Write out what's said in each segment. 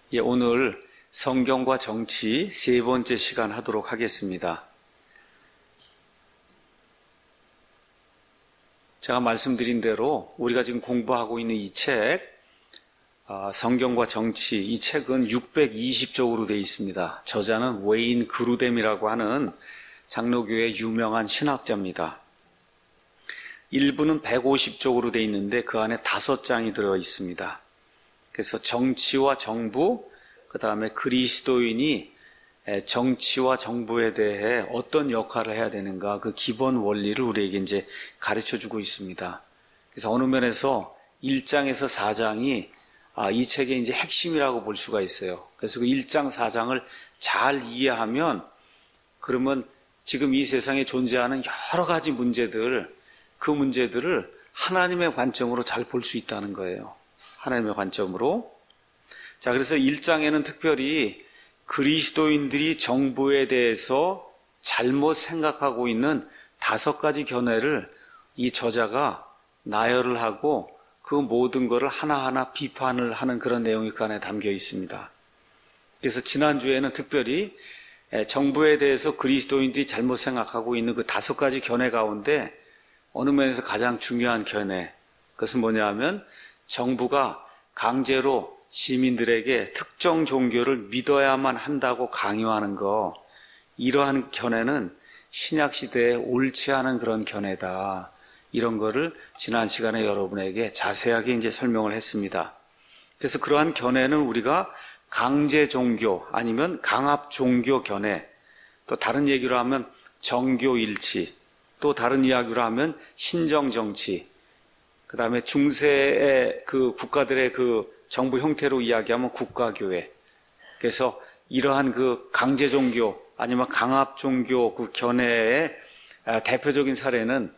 오늘 성경과 정치 세 번째 시간 하도록 하겠습니다. 제가 말씀드린 대로 우리가 지금 공부하고 있는 이 책, 성경과 정치, 이 책은 620쪽으로 되어 있습니다. 저자는 웨인 그루뎀이라고 하는 장로교의 유명한 신학자입니다. 1부는 150쪽으로 되어 있는데 그 안에 5장이 들어 있습니다. 그래서 정치와 정부, 그 다음에 그리스도인이 정치와 정부에 대해 어떤 역할을 해야 되는가, 그 기본 원리를 우리에게 이제 가르쳐 주고 있습니다. 그래서 어느 면에서 1장에서 4장이 이 책의 이제 핵심이라고 볼 수가 있어요. 그래서 그 1장, 4장을 잘 이해하면, 그러면 지금 이 세상에 존재하는 여러 가지 문제들, 그 문제들을 하나님의 관점으로 잘 볼 수 있다는 거예요. 하나님의 관점으로. 자, 그래서 1장에는 특별히 그리스도인들이 정부에 대해서 잘못 생각하고 있는 5가지 견해를 이 저자가 나열을 하고 그 모든 것을 하나하나 비판을 하는 그런 내용이 그 안에 담겨 있습니다. 그래서 지난주에는 특별히 정부에 대해서 그리스도인들이 잘못 생각하고 있는 그 5가지 견해 가운데 어느 면에서 가장 중요한 견해, 그것은 뭐냐 하면 정부가 강제로 시민들에게 특정 종교를 믿어야만 한다고 강요하는 거, 이러한 견해는 신약시대에 옳지 않은 그런 견해다. 이런 거를 지난 시간에 여러분에게 자세하게 이제 설명을 했습니다. 그래서 그러한 견해는 우리가 강제 종교 아니면 강압 종교 견해, 또 다른 얘기로 하면 정교일치, 또 다른 이야기로 하면 신정정치, 그 다음에 중세의 그 국가들의 그 정부 형태로 이야기하면 국가교회. 그래서 이러한 그 강제 종교 아니면 강압 종교 그 견해의 대표적인 사례는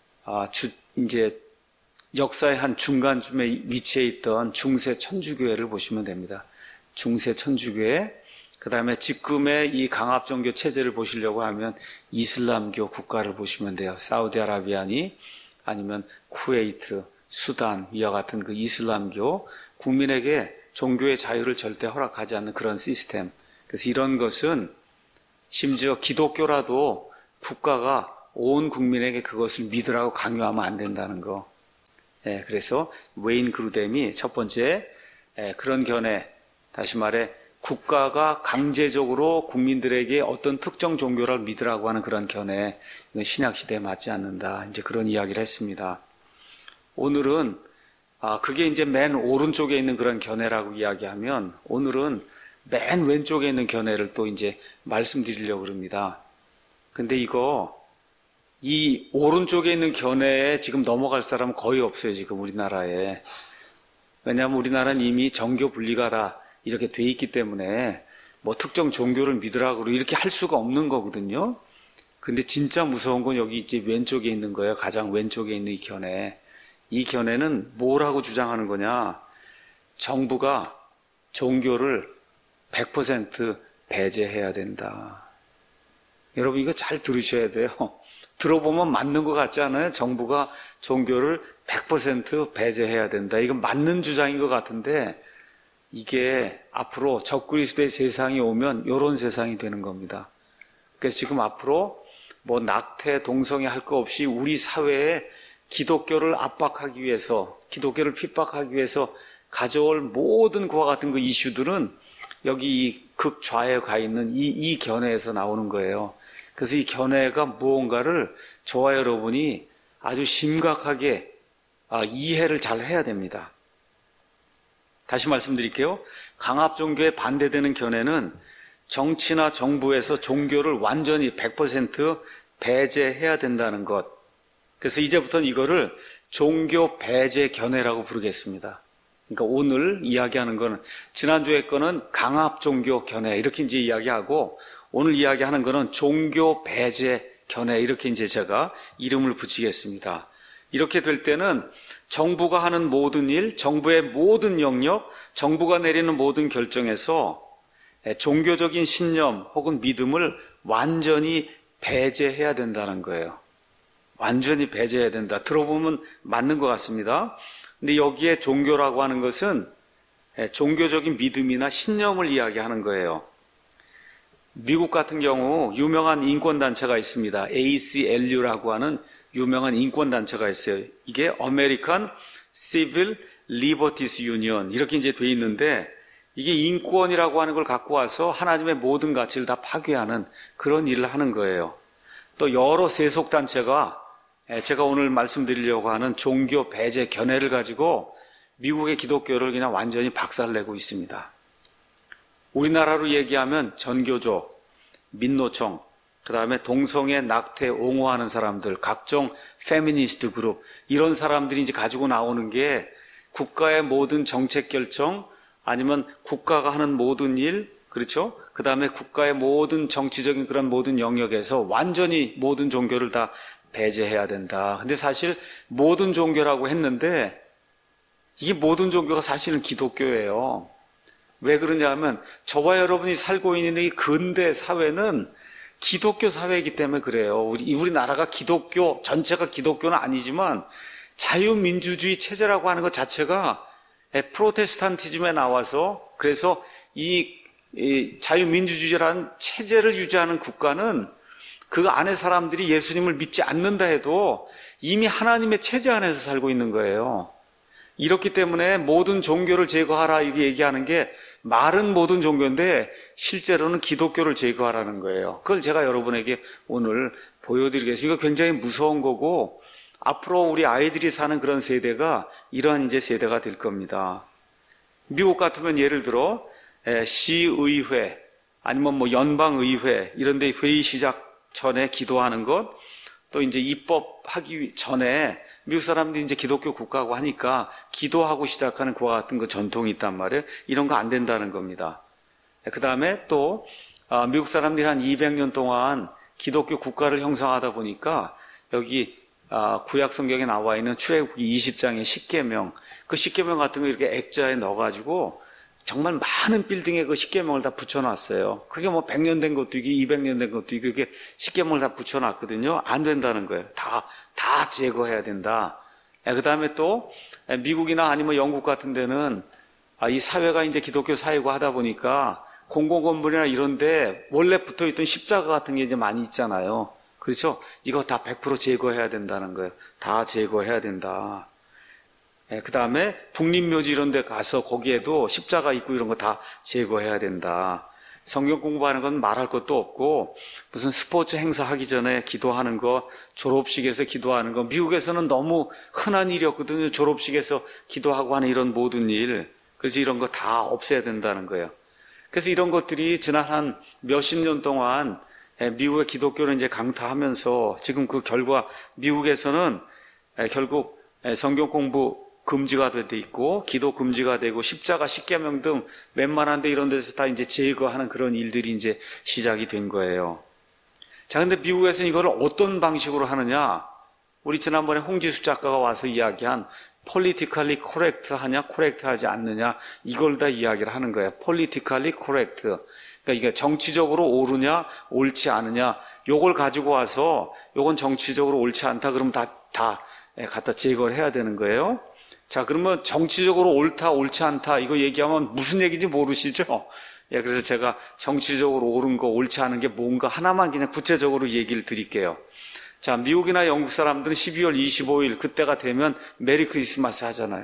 이제 역사의 한 중간쯤에 위치해 있던 중세 천주교회를 보시면 됩니다. 중세 천주교회. 그 다음에 지금의 이 강압 종교 체제를 보시려고 하면 이슬람교 국가를 보시면 돼요. 사우디아라비아니 아니면 쿠웨이트, 수단 이와 같은 그 이슬람교, 국민에게 종교의 자유를 절대 허락하지 않는 그런 시스템. 그래서 이런 것은 심지어 기독교라도 국가가 온 국민에게 그것을 믿으라고 강요하면 안 된다는 거. 그래서 웨인 그루뎀이 첫 번째 그런 견해, 다시 말해 국가가 강제적으로 국민들에게 어떤 특정 종교를 믿으라고 하는 그런 견해, 이건 신약시대에 맞지 않는다. 이제 그런 이야기를 했습니다. 오늘은 그게 이제 맨 오른쪽에 있는 그런 견해라고 이야기하면, 오늘은 맨 왼쪽에 있는 견해를 또 이제 말씀드리려고 합니다. 근데 이 오른쪽에 있는 견해에 지금 넘어갈 사람은 거의 없어요, 지금 우리나라에. 왜냐하면 우리나라는 이미 정교 분리가 다 이렇게 돼 있기 때문에 뭐 특정 종교를 믿으라고 이렇게 할 수가 없는 거거든요. 근데 진짜 무서운 건 여기 이제 왼쪽에 있는 거예요. 가장 왼쪽에 있는 이 견해. 이 견해는 뭐라고 주장하는 거냐? 정부가 종교를 100% 배제해야 된다. 여러분 이거 잘 들으셔야 돼요. 들어보면 맞는 것 같지 않아요? 정부가 종교를 100% 배제해야 된다. 이건 맞는 주장인 것 같은데 이게 앞으로 적그리스도의 세상이 오면 이런 세상이 되는 겁니다. 그래서 지금 앞으로 뭐 낙태, 동성애 할 거 없이 우리 사회에 기독교를 압박하기 위해서, 기독교를 핍박하기 위해서 가져올 모든 그와 같은 그 이슈들은 여기 이 극좌에 가 있는 이 견해에서 나오는 거예요. 그래서 이 견해가 무언가를 저와 여러분이 아주 심각하게 이해를 잘 해야 됩니다. 다시 말씀드릴게요. 강압 종교에 반대되는 견해는 정치나 정부에서 종교를 완전히 100% 배제해야 된다는 것. 그래서 이제부터는 이거를 종교 배제 견해라고 부르겠습니다. 그러니까 오늘 이야기하는 거는, 지난주에 거는 강압 종교 견해 이렇게 이제 이야기하고, 오늘 이야기하는 거는 종교 배제 견해, 이렇게 이제 제가 이름을 붙이겠습니다. 이렇게 될 때는 정부가 하는 모든 일, 정부의 모든 영역, 정부가 내리는 모든 결정에서 종교적인 신념 혹은 믿음을 완전히 배제해야 된다는 거예요. 완전히 배제해야 된다. 들어보면 맞는 것 같습니다. 근데 여기에 종교라고 하는 것은 종교적인 믿음이나 신념을 이야기하는 거예요. 미국 같은 경우 유명한 인권단체가 있습니다. ACLU라고 하는 유명한 인권단체가 있어요. 이게 American Civil Liberties Union 이렇게 이제 돼 있는데 이게 인권이라고 하는 걸 갖고 와서 하나님의 모든 가치를 다 파괴하는 그런 일을 하는 거예요. 또 여러 세속단체가 제가 오늘 말씀드리려고 하는 종교 배제 견해를 가지고 미국의 기독교를 그냥 완전히 박살내고 있습니다. 우리나라로 얘기하면 전교조, 민노총, 그 다음에 동성애 낙태 옹호하는 사람들, 각종 페미니스트 그룹 이런 사람들이 이제 가지고 나오는 게 국가의 모든 정책 결정 아니면 국가가 하는 모든 일, 그렇죠? 그 다음에 국가의 모든 정치적인 그런 모든 영역에서 완전히 모든 종교를 다 배제해야 된다. 근데 사실 모든 종교라고 했는데 이게 모든 종교가 사실은 기독교예요. 왜 그러냐 하면 저와 여러분이 살고 있는 이 근대 사회는 기독교 사회이기 때문에 그래요. 우리나라가 기독교, 전체가 기독교는 아니지만 자유민주주의 체제라고 하는 것 자체가 프로테스탄티즘에 나와서 그래서 이 자유민주주의라는 체제를 유지하는 국가는 그 안에 사람들이 예수님을 믿지 않는다 해도 이미 하나님의 체제 안에서 살고 있는 거예요. 이렇기 때문에 모든 종교를 제거하라 이렇게 얘기하는 게 말은 모든 종교인데 실제로는 기독교를 제거하라는 거예요. 그걸 제가 여러분에게 오늘 보여드리겠습니다. 이거 굉장히 무서운 거고 앞으로 우리 아이들이 사는 그런 세대가 이러한 이제 세대가 될 겁니다. 미국 같으면 예를 들어 시의회 아니면 뭐 연방의회 이런 데 회의 시작 전에 기도하는 것 또 이제 입법하기 전에 미국 사람들이 이제 기독교 국가고 하니까 기도하고 시작하는 그와 같은 그 전통이 있단 말이에요. 이런 거 안 된다는 겁니다. 그 다음에 또 미국 사람들이 한 200년 동안 기독교 국가를 형성하다 보니까 여기 구약 성경에 나와 있는 출애굽기 20장의 십계명 그 십계명 같은 거 이렇게 액자에 넣어가지고 정말 많은 빌딩에 그 십계명을 다 붙여놨어요. 그게 뭐 100년 된 것도 있고 200년 된 것도 있고 그게 십계명을 다 붙여놨거든요. 안 된다는 거예요. 다 제거해야 된다. 그 다음에 또 미국이나 아니면 영국 같은 데는 이 사회가 이제 기독교 사회고 하다 보니까 공공건물이나 이런데 원래 붙어있던 십자가 같은 게 이제 많이 있잖아요. 그렇죠? 이거 다 100% 제거해야 된다는 거예요. 다 제거해야 된다. 그 다음에 국립묘지 이런 데 가서 거기에도 십자가 있고 이런 거 다 제거해야 된다. 성경 공부하는 건 말할 것도 없고 무슨 스포츠 행사 하기 전에 기도하는 거, 졸업식에서 기도하는 거 미국에서는 너무 흔한 일이었거든요. 졸업식에서 기도하고 하는 이런 모든 일. 그래서 이런 거 다 없애야 된다는 거예요. 그래서 이런 것들이 지난 한 몇십 년 동안 미국의 기독교를 이제 강타하면서 지금 그 결과 미국에서는 결국 성경 공부 금지가 돼 있고 기도 금지가 되고 십자가 십계명 등 웬만한 데 이런 데서 다 이제 제거하는 그런 일들이 이제 시작이 된 거예요. 자, 근데 미국에서는 이거를 어떤 방식으로 하느냐? 우리 지난번에 홍지수 작가가 와서 이야기한 politically correct 하냐, correct 하지 않느냐 이걸 다 이야기를 하는 거예요. politically correct. 그러니까 이게 정치적으로 옳으냐, 옳지 않으냐 요걸 가지고 와서 요건 정치적으로 옳지 않다 그러면 다 갖다 제거를 해야 되는 거예요. 자, 그러면 정치적으로 옳다, 옳지 않다, 이거 얘기하면 무슨 얘기인지 모르시죠? 그래서 제가 정치적으로 옳은 거, 옳지 않은 게 뭔가 하나만 그냥 구체적으로 얘기를 드릴게요. 자, 미국이나 영국 사람들은 12월 25일, 그때가 되면 메리 크리스마스 하잖아요.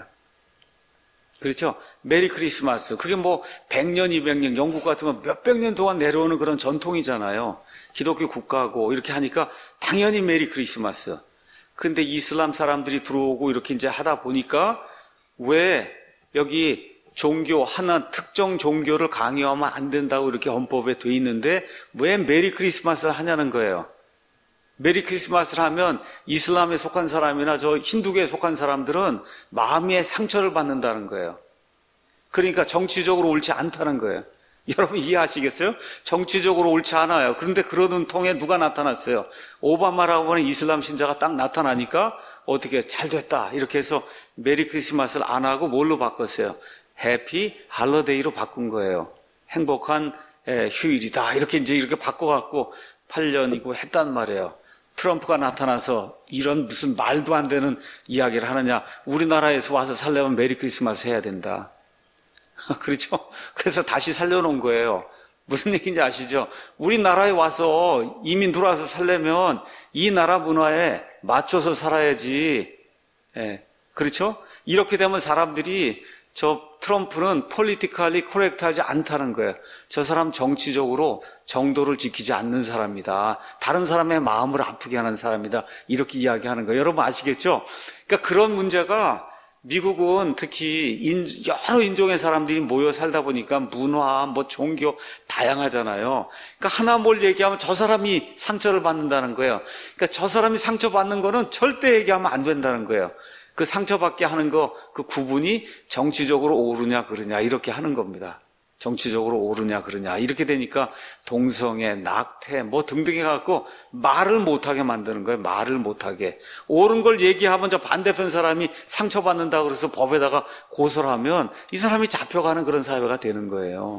그렇죠? 메리 크리스마스. 그게 뭐 100년, 200년, 영국 같으면 몇백 년 동안 내려오는 그런 전통이잖아요. 기독교 국가고, 이렇게 하니까 당연히 메리 크리스마스. 근데 이슬람 사람들이 들어오고 이렇게 이제 하다 보니까 왜 여기 종교 하나 특정 종교를 강요하면 안 된다고 이렇게 헌법에 돼 있는데 왜 메리 크리스마스를 하냐는 거예요. 메리 크리스마스를 하면 이슬람에 속한 사람이나 저 힌두교에 속한 사람들은 마음의 상처를 받는다는 거예요. 그러니까 정치적으로 옳지 않다는 거예요. 여러분 이해하시겠어요? 정치적으로 옳지 않아요. 그런데 그러는 통에 누가 나타났어요? 오바마라고 하는 이슬람 신자가 딱 나타나니까 어떻게 잘 됐다 이렇게 해서 메리 크리스마스를 안 하고 뭘로 바꿨어요? 해피 할러데이로 바꾼 거예요. 행복한 휴일이다 이렇게 이제 이렇게 바꿔갖고 8년이고 했단 말이에요. 트럼프가 나타나서 이런 무슨 말도 안 되는 이야기를 하느냐. 우리나라에서 와서 살려면 메리 크리스마스 해야 된다. 그렇죠? 그래서 다시 살려놓은 거예요. 무슨 얘기인지 아시죠? 우리나라에 와서 이민 들어와서 살려면 이 나라 문화에 맞춰서 살아야지. 예, 그렇죠? 이렇게 되면 사람들이 저 트럼프는 폴리티컬리 코렉트하지 않다는 거예요. 저 사람 정치적으로 정도를 지키지 않는 사람이다. 다른 사람의 마음을 아프게 하는 사람이다. 이렇게 이야기하는 거예요. 여러분 아시겠죠? 그러니까 그런 문제가 미국은 특히 여러 인종의 사람들이 모여 살다 보니까 문화, 종교 다양하잖아요. 그러니까 하나 뭘 얘기하면 저 사람이 상처를 받는다는 거예요. 그러니까 저 사람이 상처받는 거는 절대 얘기하면 안 된다는 거예요. 그 상처받게 하는 그 구분이 정치적으로 옳으냐 그르냐 이렇게 하는 겁니다. 정치적으로 옳으냐 그르냐 이렇게 되니까 동성애, 낙태 등등 해갖고 말을 못하게 만드는 거예요. 말을 못하게. 옳은 걸 얘기하면 저 반대편 사람이 상처받는다 그래서 법에다가 고소를 하면 이 사람이 잡혀가는 그런 사회가 되는 거예요.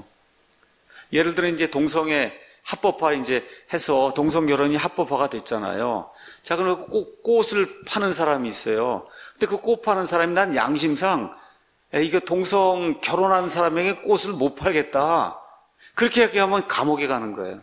예를 들어 이제 동성애 합법화 이제 해서 동성결혼이 합법화가 됐잖아요. 자, 그럼 꽃을 파는 사람이 있어요. 근데 그 꽃 파는 사람이 난 양심상 이거 동성 결혼하는 사람에게 꽃을 못 팔겠다. 그렇게 얘기하면 감옥에 가는 거예요.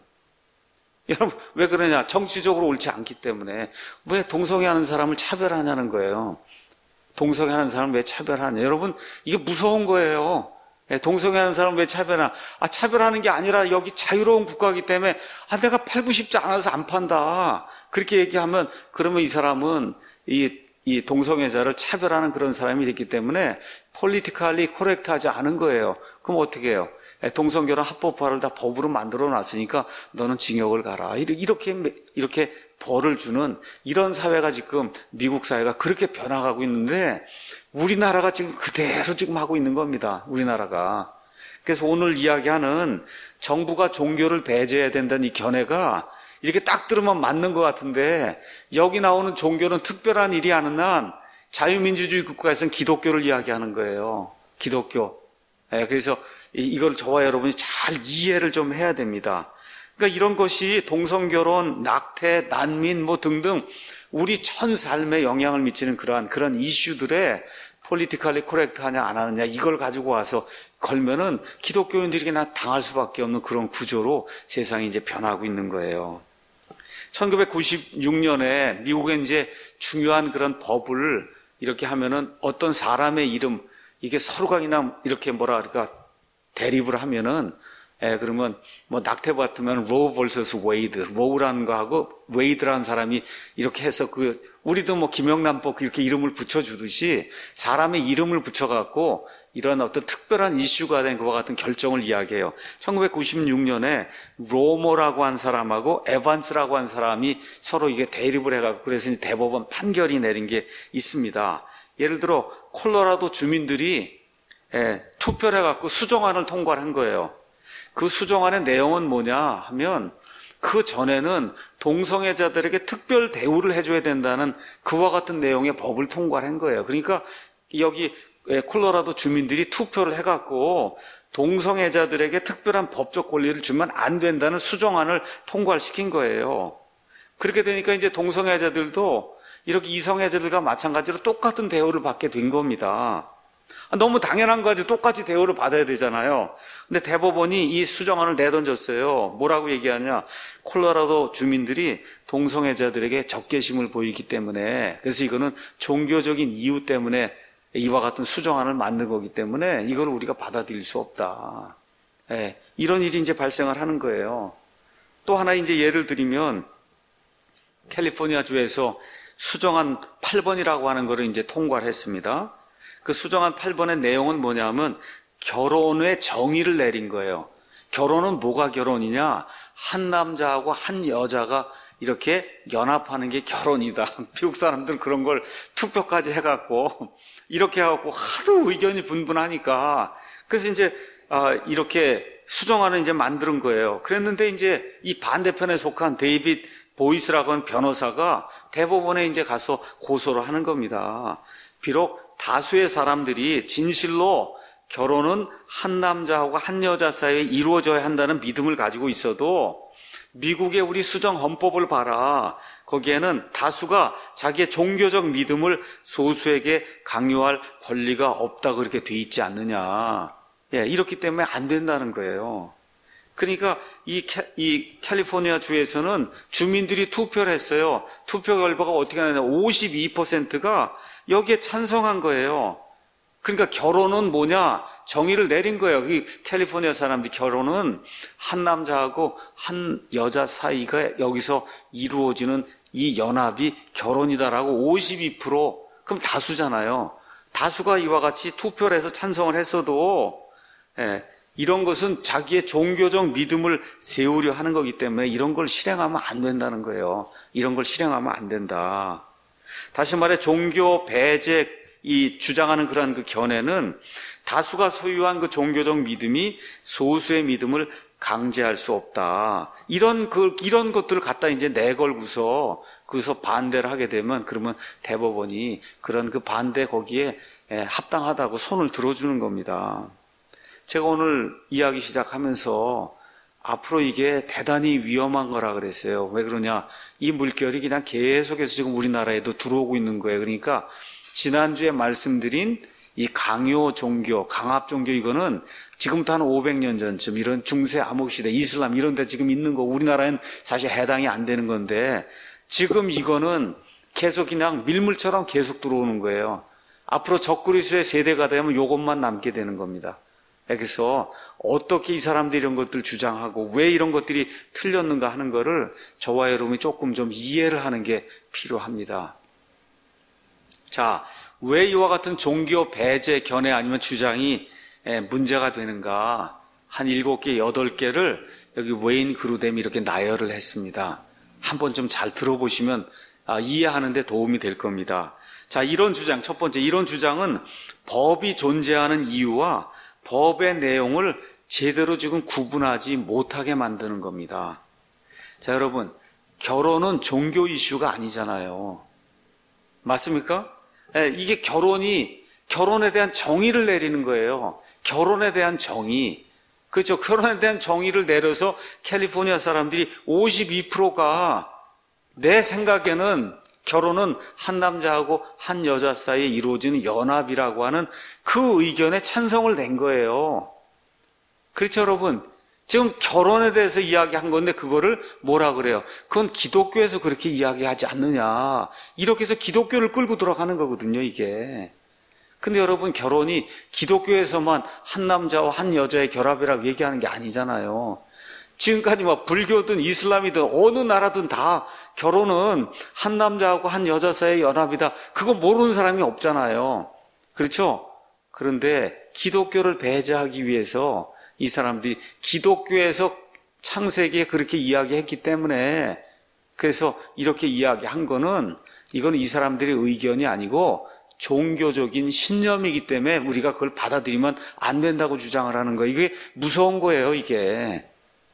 여러분 왜 그러냐? 정치적으로 옳지 않기 때문에. 왜 동성애 하는 사람을 차별하냐는 거예요. 동성애 하는 사람을 왜 차별하냐? 여러분 이게 무서운 거예요. 동성애 하는 사람을 왜 차별하냐? 차별하는 게 아니라 여기 자유로운 국가이기 때문에 내가 팔고 싶지 않아서 안 판다. 그렇게 얘기하면 그러면 이 사람은 이 동성애자를 차별하는 그런 사람이 됐기 때문에 폴리티컬리 코렉트하지 않은 거예요. 그럼 어떻게 해요? 동성결혼 합법화를 다 법으로 만들어 놨으니까 너는 징역을 가라. 이렇게 벌을 주는 이런 사회가 지금 미국 사회가 그렇게 변화가고 있는데 우리나라가 지금 그대로 지금 하고 있는 겁니다. 우리나라가. 그래서 오늘 이야기하는 정부가 종교를 배제해야 된다는 이 견해가 이렇게 딱 들으면 맞는 것 같은데 여기 나오는 종교는 특별한 일이 하는 한 자유민주주의 국가에서는 기독교를 이야기하는 거예요. 기독교. 그래서 이걸 저와 여러분이 잘 이해를 좀 해야 됩니다. 그러니까 이런 것이 동성결혼, 낙태, 난민 등등 우리 전 삶에 영향을 미치는 그런 이슈들에 폴리티컬리 코렉트하냐 안 하느냐 이걸 가지고 와서 걸면은 기독교인들에게 당할 수밖에 없는 그런 구조로 세상이 이제 변하고 있는 거예요. 1996년에 미국에 이제 중요한 그런 법을 이렇게 하면은 어떤 사람의 이름, 이게 서로가 그냥 이렇게 대립을 하면은, 그러면 낙태 같으면 로우 vs 웨이드, 로우라는 거하고 웨이드라는 사람이 이렇게 해서 우리도 김영란법 이렇게 이름을 붙여주듯이 사람의 이름을 붙여갖고 이런 어떤 특별한 이슈가 된 것과 같은 결정을 이야기해요. 1996년에 로머라고 한 사람하고 에반스라고 한 사람이 서로 이게 대립을 해갖고 그래서 대법원 판결이 내린 게 있습니다. 예를 들어 콜로라도 주민들이 투표를 해갖고 수정안을 통과를 한 거예요. 그 수정안의 내용은 뭐냐 하면 그 전에는 동성애자들에게 특별 대우를 해줘야 된다는 그와 같은 내용의 법을 통과를 한 거예요. 그러니까 여기 콜로라도 주민들이 투표를 해갖고 동성애자들에게 특별한 법적 권리를 주면 안 된다는 수정안을 통과를 시킨 거예요. 그렇게 되니까 이제 동성애자들도 이렇게 이성애자들과 마찬가지로 똑같은 대우를 받게 된 겁니다. 너무 당연한 거 가지고 똑같이 대우를 받아야 되잖아요. 근데 대법원이 이 수정안을 내던졌어요. 뭐라고 얘기하냐? 콜로라도 주민들이 동성애자들에게 적개심을 보이기 때문에, 그래서 이거는 종교적인 이유 때문에 이와 같은 수정안을 만든 거기 때문에 이걸 우리가 받아들일 수 없다. 이런 일이 이제 발생을 하는 거예요. 또 하나 이제 예를 들면 캘리포니아 주에서 수정안 8번이라고 하는 거를 이제 통과를 했습니다. 그 수정안 8번의 내용은 뭐냐면 결혼의 정의를 내린 거예요. 결혼은 뭐가 결혼이냐? 한 남자하고 한 여자가 이렇게 연합하는 게 결혼이다. 미국 사람들은 그런 걸 투표까지 해갖고 이렇게 해갖고 하도 의견이 분분하니까 그래서 이제 이렇게 수정안을 이제 만드는 거예요. 그랬는데 이제 이 반대편에 속한 데이빗 보이스라고 하는 변호사가 대법원에 이제 가서 고소를 하는 겁니다. 비록 다수의 사람들이 진실로 결혼은 한 남자하고 한 여자 사이에 이루어져야 한다는 믿음을 가지고 있어도 미국의 우리 수정 헌법을 봐라. 거기에는 다수가 자기의 종교적 믿음을 소수에게 강요할 권리가 없다 그렇게 돼 있지 않느냐. 예, 이렇기 때문에 안 된다는 거예요. 그러니까 이 캘리포니아 주에서는 주민들이 투표를 했어요. 투표 결과가 어떻게 하냐면 52%가 여기에 찬성한 거예요. 그러니까 결혼은 뭐냐? 정의를 내린 거예요. 이 캘리포니아 사람들이 결혼은 한 남자하고 한 여자 사이가 여기서 이루어지는 이 연합이 결혼이다라고 52%, 그럼 다수잖아요. 다수가 이와 같이 투표를 해서 찬성을 했어도 이런 것은 자기의 종교적 믿음을 세우려 하는 거기 때문에 이런 걸 실행하면 안 된다는 거예요. 이런 걸 실행하면 안 된다. 다시 말해 종교 배제 이 주장하는 그러한 그 견해는 다수가 소유한 그 종교적 믿음이 소수의 믿음을 강제할 수 없다. 이런 것들을 갖다 이제 내걸고서 거기서 반대를 하게 되면 그러면 대법원이 그런 그 반대 거기에 합당하다고 손을 들어주는 겁니다. 제가 오늘 이야기 시작하면서 앞으로 이게 대단히 위험한 거라 그랬어요. 왜 그러냐? 이 물결이 그냥 계속해서 지금 우리나라에도 들어오고 있는 거예요. 그러니까 지난주에 말씀드린 이 강요 종교, 강압 종교 이거는 지금부터 한 500년 전쯤 이런 중세 암흑시대, 이슬람 이런 데 지금 있는 거 우리나라엔 사실 해당이 안 되는 건데 지금 이거는 계속 그냥 밀물처럼 계속 들어오는 거예요. 앞으로 적그리스도의 세대가 되면 이것만 남게 되는 겁니다. 그래서 어떻게 이 사람들이 이런 것들 주장하고 왜 이런 것들이 틀렸는가 하는 거를 저와 여러분이 조금 좀 이해를 하는 게 필요합니다. 자, 왜 이와 같은 종교 배제 견해 아니면 주장이 문제가 되는가? 한 7개, 8개를 여기 웨인 그루뎀이 이렇게 나열을 했습니다. 한번 좀 잘 들어보시면 이해하는 데 도움이 될 겁니다. 자, 이런 주장, 첫 번째, 이런 주장은 법이 존재하는 이유와 법의 내용을 제대로 지금 구분하지 못하게 만드는 겁니다. 자, 여러분, 결혼은 종교 이슈가 아니잖아요. 맞습니까? 이게 결혼에 대한 정의를 내리는 거예요. 결혼에 대한 정의. 그렇죠. 결혼에 대한 정의를 내려서 캘리포니아 사람들이 52%가 내 생각에는 결혼은 한 남자하고 한 여자 사이에 이루어지는 연합이라고 하는 그 의견에 찬성을 낸 거예요. 그렇죠, 여러분? 지금 결혼에 대해서 이야기한 건데 그거를 뭐라 그래요? 그건 기독교에서 그렇게 이야기하지 않느냐. 이렇게 해서 기독교를 끌고 들어가는 거거든요, 이게. 근데 여러분, 결혼이 기독교에서만 한 남자와 한 여자의 결합이라고 얘기하는 게 아니잖아요. 지금까지 뭐 불교든 이슬람이든 어느 나라든 다 결혼은 한 남자하고 한 여자 사이의 연합이다. 그거 모르는 사람이 없잖아요. 그렇죠? 그런데 기독교를 배제하기 위해서 이 사람들이 기독교에서 창세기에 그렇게 이야기했기 때문에 그래서 이렇게 이야기한 거는 이건 이 사람들의 의견이 아니고 종교적인 신념이기 때문에 우리가 그걸 받아들이면 안 된다고 주장을 하는 거예요. 이게 무서운 거예요, 이게.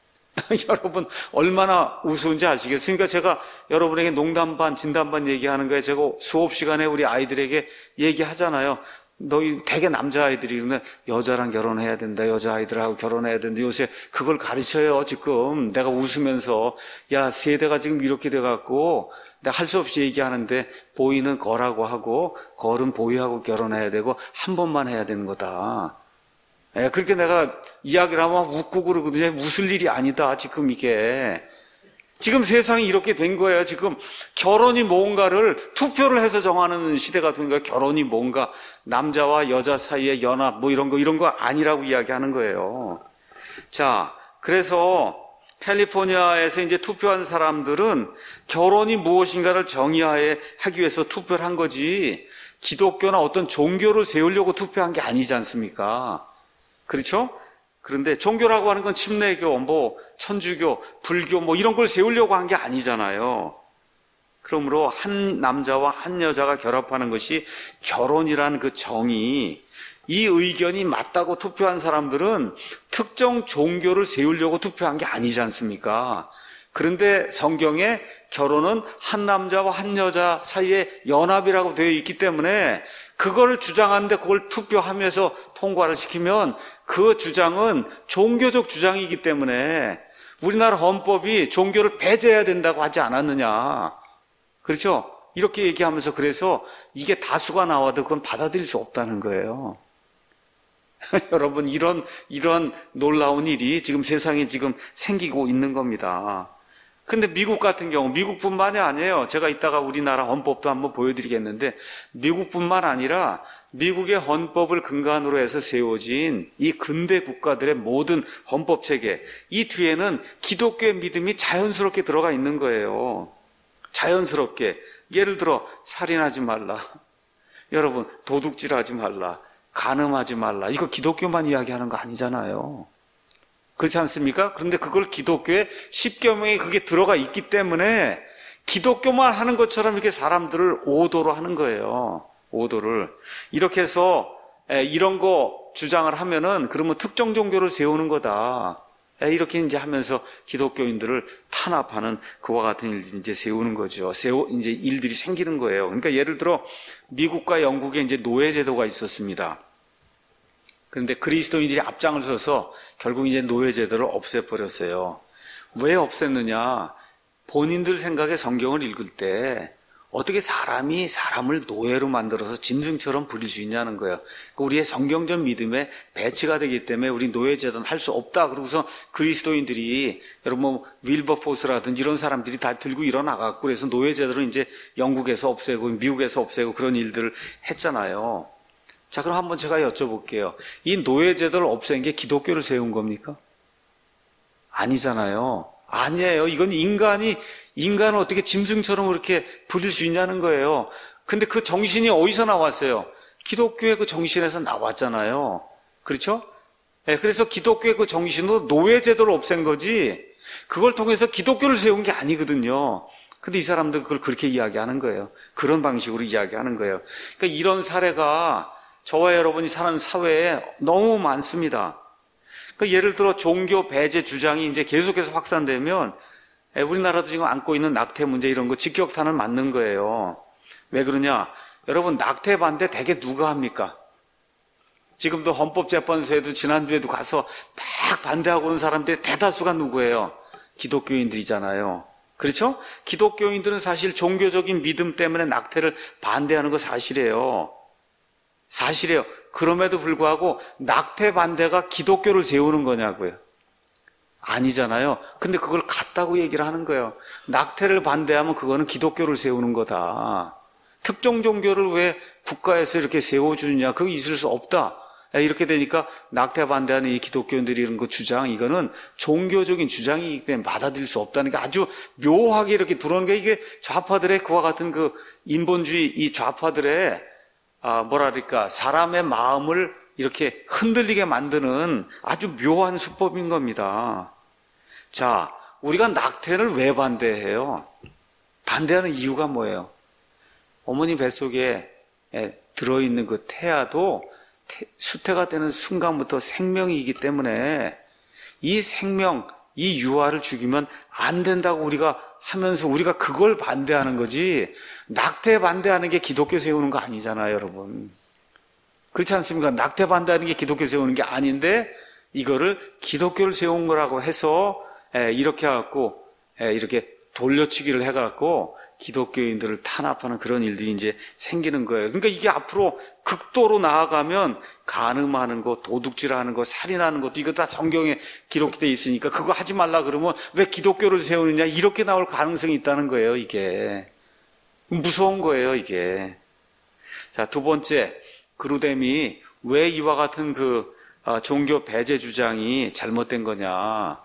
여러분 얼마나 우스운지 아시겠어요? 그러니까 제가 여러분에게 농담 반 진담 반 얘기하는 거예요. 제가 수업 시간에 우리 아이들에게 얘기하잖아요. 너희 되게 남자아이들이 그러면 여자랑 결혼해야 된다. 여자아이들하고 결혼해야 된다. 요새 그걸 가르쳐요. 지금 내가 웃으면서 야 세대가 지금 이렇게 돼갖고 내가 할 수 없이 얘기하는데 보이는 거라고 하고 걸은 보이하고 결혼해야 되고 한 번만 해야 되는 거다. 그렇게 내가 이야기를 하면 웃고 그러거든요. 웃을 일이 아니다. 지금 이게. 지금 세상이 이렇게 된 거예요. 지금 결혼이 뭔가를 투표를 해서 정하는 시대가 된 거예요. 결혼이 뭔가 남자와 여자 사이의 연합 뭐 이런 거 아니라고 이야기하는 거예요. 자, 그래서 캘리포니아에서 이제 투표한 사람들은 결혼이 무엇인가를 정의하기 위해서 투표를 한 거지 기독교나 어떤 종교를 세우려고 투표한 게 아니지 않습니까? 그렇죠? 그런데 종교라고 하는 건 침례교, 뭐 천주교, 불교 뭐 이런 걸 세우려고 한 게 아니잖아요. 그러므로 한 남자와 한 여자가 결합하는 것이 결혼이라는 그 정의, 이 의견이 맞다고 투표한 사람들은 특정 종교를 세우려고 투표한 게 아니지 않습니까? 그런데 성경에 결혼은 한 남자와 한 여자 사이의 연합이라고 되어 있기 때문에 그걸 주장하는데 그걸 투표하면서 통과를 시키면 그 주장은 종교적 주장이기 때문에 우리나라 헌법이 종교를 배제해야 된다고 하지 않았느냐. 그렇죠? 이렇게 얘기하면서 그래서 이게 다수가 나와도 그건 받아들일 수 없다는 거예요. 여러분, 이런 놀라운 일이 지금 세상에 지금 생기고 있는 겁니다. 근데 미국 같은 경우, 미국뿐만이 아니에요. 제가 이따가 우리나라 헌법도 한번 보여드리겠는데, 미국뿐만 아니라 미국의 헌법을 근간으로 해서 세워진 이 근대 국가들의 모든 헌법 체계, 이 뒤에는 기독교의 믿음이 자연스럽게 들어가 있는 거예요. 자연스럽게. 예를 들어 살인하지 말라, 여러분 도둑질하지 말라, 간음하지 말라, 이거 기독교만 이야기하는 거 아니잖아요. 그렇지 않습니까? 그런데 그걸 기독교의 10계명에 그게 들어가 있기 때문에 기독교만 하는 것처럼 이렇게 사람들을 오도로 하는 거예요. 오도를. 이렇게 해서 이런 거 주장을 하면은 그러면 특정 종교를 세우는 거다, 이렇게 이제 하면서 기독교인들을 탄압하는 그와 같은 일들이 이제 세우는 거죠. 이제 일들이 생기는 거예요. 그러니까 예를 들어 미국과 영국에 이제 노예제도가 있었습니다. 그런데 그리스도인들이 앞장을 서서 결국 이제 노예제도를 없애버렸어요. 왜 없앴느냐? 본인들 생각에 성경을 읽을 때 어떻게 사람이 사람을 노예로 만들어서 짐승처럼 부릴 수 있냐는 거예요. 그러니까 우리의 성경적 믿음에 배치가 되기 때문에 우리 노예제도는 할 수 없다. 그러고서 그리스도인들이, 여러분 윌버포스라든지 이런 사람들이 다 들고 일어나갖고 그래서 노예제도를 이제 영국에서 없애고 미국에서 없애고 그런 일들을 했잖아요. 자, 그럼 한번 제가 여쭤볼게요. 이 노예제도를 없앤 게 기독교를 세운 겁니까? 아니잖아요. 아니에요. 이건 인간을 어떻게 짐승처럼 그렇게 부릴 수 있냐는 거예요. 근데 그 정신이 어디서 나왔어요? 기독교의 그 정신에서 나왔잖아요. 그렇죠? 네, 그래서 기독교의 그 정신으로 노예제도를 없앤 거지, 그걸 통해서 기독교를 세운 게 아니거든요. 근데 이 사람들 그걸 그렇게 이야기하는 거예요. 그런 방식으로 이야기하는 거예요. 그러니까 이런 사례가 저와 여러분이 사는 사회에 너무 많습니다. 그러니까 예를 들어 종교 배제 주장이 이제 계속해서 확산되면 우리나라도 지금 안고 있는 낙태 문제 이런 거 직격탄을 맞는 거예요. 왜 그러냐? 여러분, 낙태 반대 대개 누가 합니까? 지금도 헌법재판소에도 지난주에도 가서 막 반대하고 오는 사람들의 대다수가 누구예요? 기독교인들이잖아요. 그렇죠? 기독교인들은 사실 종교적인 믿음 때문에 낙태를 반대하는 거 사실이에요. 사실이에요. 그럼에도 불구하고 낙태 반대가 기독교를 세우는 거냐고요. 아니잖아요. 근데 그걸 같다고 얘기를 하는 거예요. 낙태를 반대하면 그거는 기독교를 세우는 거다. 특정 종교를 왜 국가에서 이렇게 세워주느냐, 그거 있을 수 없다. 이렇게 되니까 낙태 반대하는 이 기독교인들이 이런 거 주장, 이거는 종교적인 주장이기 때문에 받아들일 수 없다는 게 아주 묘하게 이렇게 들어오는 게, 이게 좌파들의 그와 같은 그 인본주의, 이 좌파들의 뭐랄까, 사람의 마음을 이렇게 흔들리게 만드는 아주 묘한 수법인 겁니다. 자, 우리가 낙태를 왜 반대해요? 반대하는 이유가 뭐예요? 어머니 뱃속에 들어있는 그 태아도 수태가 되는 순간부터 생명이기 때문에 이 생명, 이 유아를 죽이면 안 된다고 우리가 하면서 우리가 그걸 반대하는 거지, 낙태 반대하는 게 기독교 세우는 거 아니잖아요, 여러분. 그렇지 않습니까? 낙태 반대하는 게 기독교 세우는 게 아닌데 이거를 기독교를 세운 거라고 해서 이렇게 해갖고 이렇게 돌려치기를 해갖고 기독교인들을 탄압하는 그런 일들이 이제 생기는 거예요. 그러니까 이게 앞으로 극도로 나아가면 간음하는 거, 도둑질하는 거, 살인하는 것도 이거 다 성경에 기록되어 있으니까 그거 하지 말라 그러면 왜 기독교를 세우느냐, 이렇게 나올 가능성이 있다는 거예요. 이게 무서운 거예요, 이게. 자, 두 번째, 그루뎀이 왜 이와 같은 그 종교 배제 주장이 잘못된 거냐.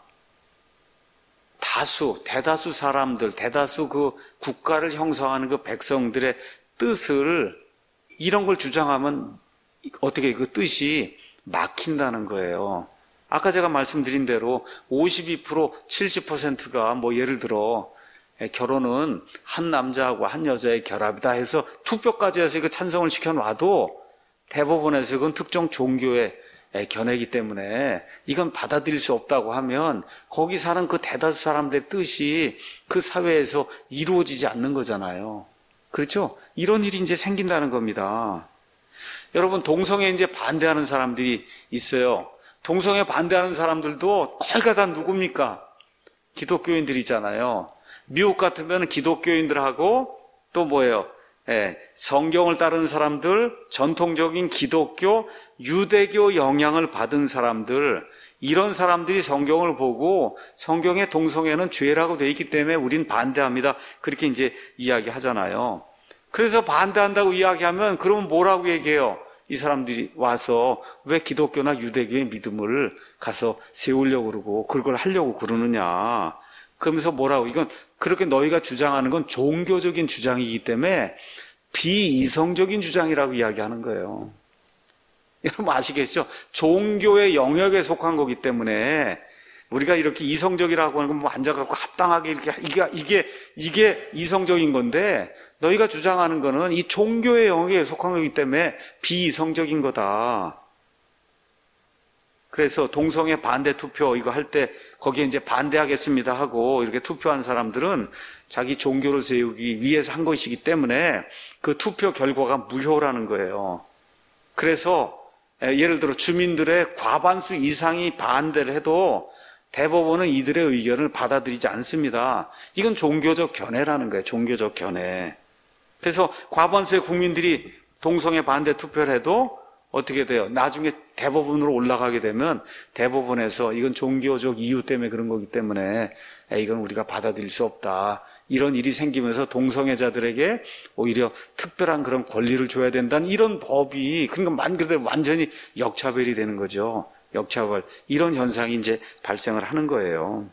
대다수 사람들, 대다수 그 국가를 형성하는 그 백성들의 뜻을, 이런 걸 주장하면 어떻게 그 뜻이 막힌다는 거예요. 아까 제가 말씀드린 대로 52%, 70%가 뭐 예를 들어 결혼은 한 남자하고 한 여자의 결합이다 해서 투표까지 해서 이거 찬성을 시켜놔도 대법원에서 이건 특정 종교의 견해이기 때문에 이건 받아들일 수 없다고 하면 거기 사는 그 대다수 사람들의 뜻이 그 사회에서 이루어지지 않는 거잖아요. 그렇죠? 이런 일이 이제 생긴다는 겁니다. 여러분, 동성애 이제 반대하는 사람들이 있어요. 동성애 반대하는 사람들도 거의가 다 누굽니까? 기독교인들이잖아요. 미국 같으면 기독교인들하고 또 뭐예요? 성경을 따르는 사람들, 전통적인 기독교, 유대교 영향을 받은 사람들, 이런 사람들이 성경을 보고 성경의 동성애는 죄라고 되어 있기 때문에 우린 반대합니다. 그렇게 이제 이야기하잖아요. 그래서 반대한다고 이야기하면 그러면 뭐라고 얘기해요? 이 사람들이 와서 왜 기독교나 유대교의 믿음을 가서 세우려고 그러고 그걸 하려고 그러느냐. 그러면서 뭐라고, 이건 그렇게 너희가 주장하는 건 종교적인 주장이기 때문에 비이성적인 주장이라고 이야기하는 거예요. 여러분 아시겠죠? 종교의 영역에 속한 거기 때문에 우리가 이렇게 이성적이라고 하는 건 뭐 앉아갖고 합당하게 이렇게 이게 이성적인 건데 너희가 주장하는 거는 이 종교의 영역에 속한 거기 때문에 비이성적인 거다. 그래서 동성애 반대 투표 이거 할 때 거기에 이제 반대하겠습니다 하고 이렇게 투표한 사람들은 자기 종교를 세우기 위해서 한 것이기 때문에 그 투표 결과가 무효라는 거예요. 그래서 예를 들어 주민들의 과반수 이상이 반대를 해도 대법원은 이들의 의견을 받아들이지 않습니다. 이건 종교적 견해라는 거예요. 종교적 견해. 그래서 과반수의 국민들이 동성애 반대 투표를 해도 어떻게 돼요? 나중에 대법원으로 올라가게 되면 대법원에서 이건 종교적 이유 때문에 그런 거기 때문에 이건 우리가 받아들일 수 없다. 이런 일이 생기면서 동성애자들에게 오히려 특별한 그런 권리를 줘야 된다는 이런 법이, 그러니까 말 그대로 완전히 역차별이 되는 거죠. 역차별. 이런 현상이 이제 발생을 하는 거예요.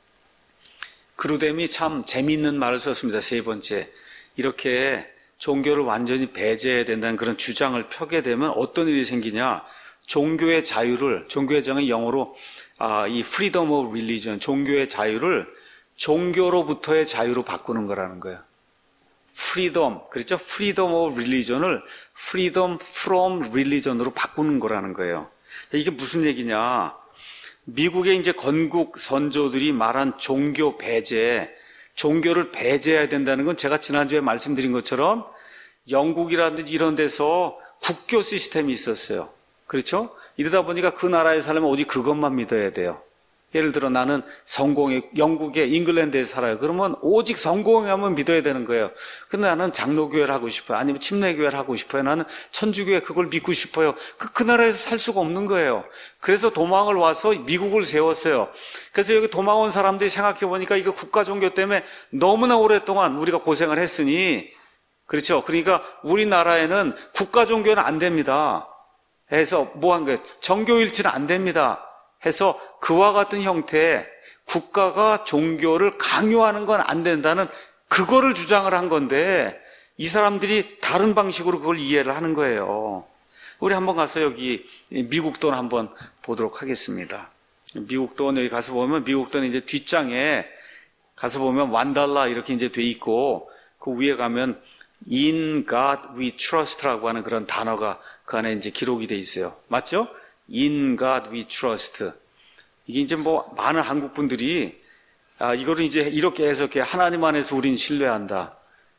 그루뎀이 참 재미있는 말을 썼습니다. 세 번째. 이렇게 종교를 완전히 배제해야 된다는 그런 주장을 펴게 되면 어떤 일이 생기냐. 종교의 자유를, 종교의 정의 영어로 이 freedom of religion, 종교의 자유를 종교로부터의 자유로 바꾸는 거라는 거예요. freedom, 그렇죠? freedom of religion을 freedom from religion으로 바꾸는 거라는 거예요. 이게 무슨 얘기냐. 미국의 이제 건국 선조들이 말한 종교 배제, 종교를 배제해야 된다는 건 제가 지난주에 말씀드린 것처럼 영국이라든지 이런 데서 국교 시스템이 있었어요. 그렇죠? 이러다 보니까 그 나라에 살려면 오직 그것만 믿어야 돼요. 예를 들어 나는 성공에, 영국의 잉글랜드에 살아요. 그러면 오직 성공하면 믿어야 되는 거예요. 근데 나는 장로교회를 하고 싶어요. 아니면 침례교회를 하고 싶어요. 나는 천주교회 그걸 믿고 싶어요. 그 나라에서 살 수가 없는 거예요. 그래서 도망을 와서 미국을 세웠어요. 그래서 여기 도망 온 사람들이 생각해 보니까 이거 국가 종교 때문에 너무나 오랫동안 우리가 고생을 했으니, 그렇죠. 그러니까 우리나라에는 국가 종교는 안 됩니다. 해서 뭐 한 거예요? 정교일치는 안 됩니다. 해서 그와 같은 형태의 국가가 종교를 강요하는 건 안 된다는 그거를 주장을 한 건데 이 사람들이 다른 방식으로 그걸 이해를 하는 거예요. 우리 한번 가서 여기 미국돈 한번 보도록 하겠습니다. 미국돈 여기 가서 보면 미국돈 이제 뒷장에 가서 보면 $1 이렇게 이제 돼 있고 그 위에 가면 In God We Trust라고 하는 그런 단어가 그 안에 이제 기록이 돼 있어요. 맞죠? In God We Trust. 이게 이제 뭐 많은 한국 분들이 이거를 이제 이렇게 해석해. 하나님 안에서 우린 신뢰한다.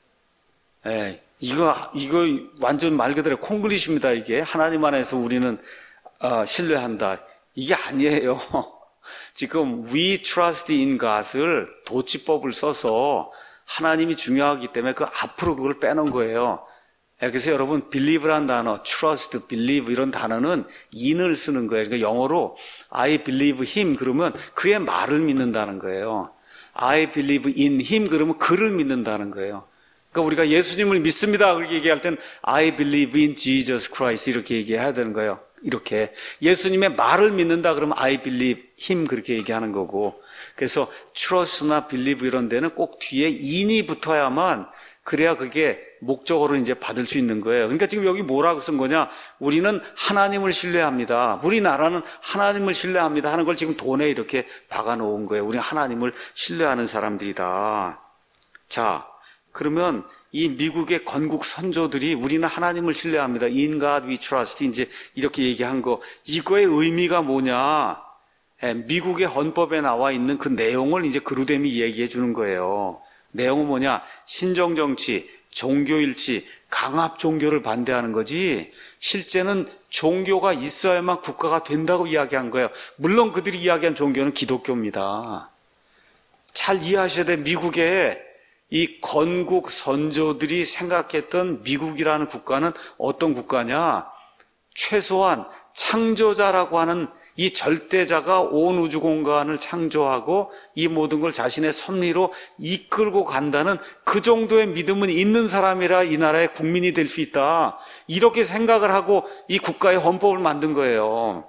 이거 완전 말 그대로 콩글리시입니다. 이게 하나님 안에서 우리는 신뢰한다. 이게 아니에요. 지금 We Trust in God을 도치법을 써서 하나님이 중요하기 때문에 그 앞으로 그걸 빼놓은 거예요. 그래서 여러분 believe란 단어, trust, believe 이런 단어는 in을 쓰는 거예요. 그러니까 영어로 I believe him 그러면 그의 말을 믿는다는 거예요. I believe in him 그러면 그를 믿는다는 거예요. 그러니까 우리가 예수님을 믿습니다 그렇게 얘기할 땐 I believe in Jesus Christ 이렇게 얘기해야 되는 거예요. 이렇게 예수님의 말을 믿는다 그러면 I believe him 그렇게 얘기하는 거고, 그래서 trust나 believe 이런 데는 꼭 뒤에 in이 붙어야만 그래야 그게 목적어로 이제 받을 수 있는 거예요. 그러니까 지금 여기 뭐라고 쓴 거냐? 우리는 하나님을 신뢰합니다. 우리나라는 하나님을 신뢰합니다 하는 걸 지금 돈에 이렇게 박아 놓은 거예요. 우리는 하나님을 신뢰하는 사람들이다. 자, 그러면 이 미국의 건국 선조들이 우리는 하나님을 신뢰합니다. In God we trust 이제 이렇게 얘기한 거, 이거의 의미가 뭐냐? 미국의 헌법에 나와 있는 그 내용을 이제 그루뎀이 얘기해 주는 거예요. 내용은 뭐냐? 신정정치, 종교일치, 강압 종교를 반대하는 거지 실제는 종교가 있어야만 국가가 된다고 이야기한 거예요. 물론 그들이 이야기한 종교는 기독교입니다. 잘 이해하셔야 돼. 미국에 이 건국 선조들이 생각했던 미국이라는 국가는 어떤 국가냐? 최소한 창조자라고 하는 이 절대자가 온 우주 공간을 창조하고 이 모든 걸 자신의 섭리로 이끌고 간다는 그 정도의 믿음은 있는 사람이라 이 나라의 국민이 될 수 있다. 이렇게 생각을 하고 이 국가의 헌법을 만든 거예요.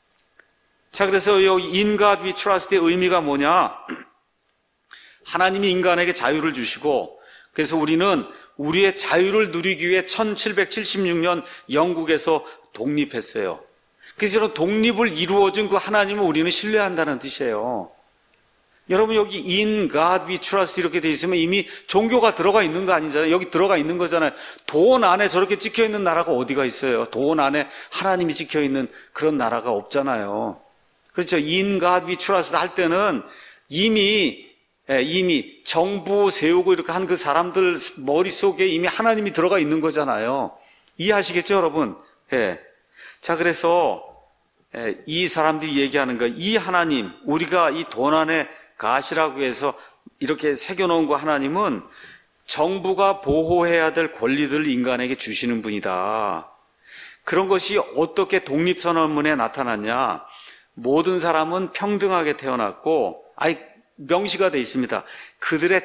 자, 그래서 여기 In God We Trust의 의미가 뭐냐? 하나님이 인간에게 자유를 주시고, 그래서 우리는 우리의 자유를 누리기 위해 1776년 영국에서 독립했어요. 그래서 독립을 이루어준 그 하나님을 우리는 신뢰한다는 뜻이에요. 여러분, 여기 In God We Trust 이렇게 돼 있으면 이미 종교가 들어가 있는 거 아니잖아요. 여기 들어가 있는 거잖아요. 돈 안에 저렇게 찍혀 있는 나라가 어디가 있어요? 돈 안에 하나님이 찍혀 있는 그런 나라가 없잖아요. 그렇죠. In God We Trust 할 때는 이미 정부 세우고 이렇게 한 그 사람들 머릿속에 이미 하나님이 들어가 있는 거잖아요. 이해하시겠죠, 여러분? 예. 자, 그래서 이 사람들이 얘기하는 거, 이 하나님, 우리가 이 돈 안에 가시라고 해서 이렇게 새겨놓은 거 하나님은 정부가 보호해야 될 권리들을 인간에게 주시는 분이다. 그런 것이 어떻게 독립선언문에 나타났냐? 모든 사람은 평등하게 태어났고, 명시가 되어 있습니다. 그들의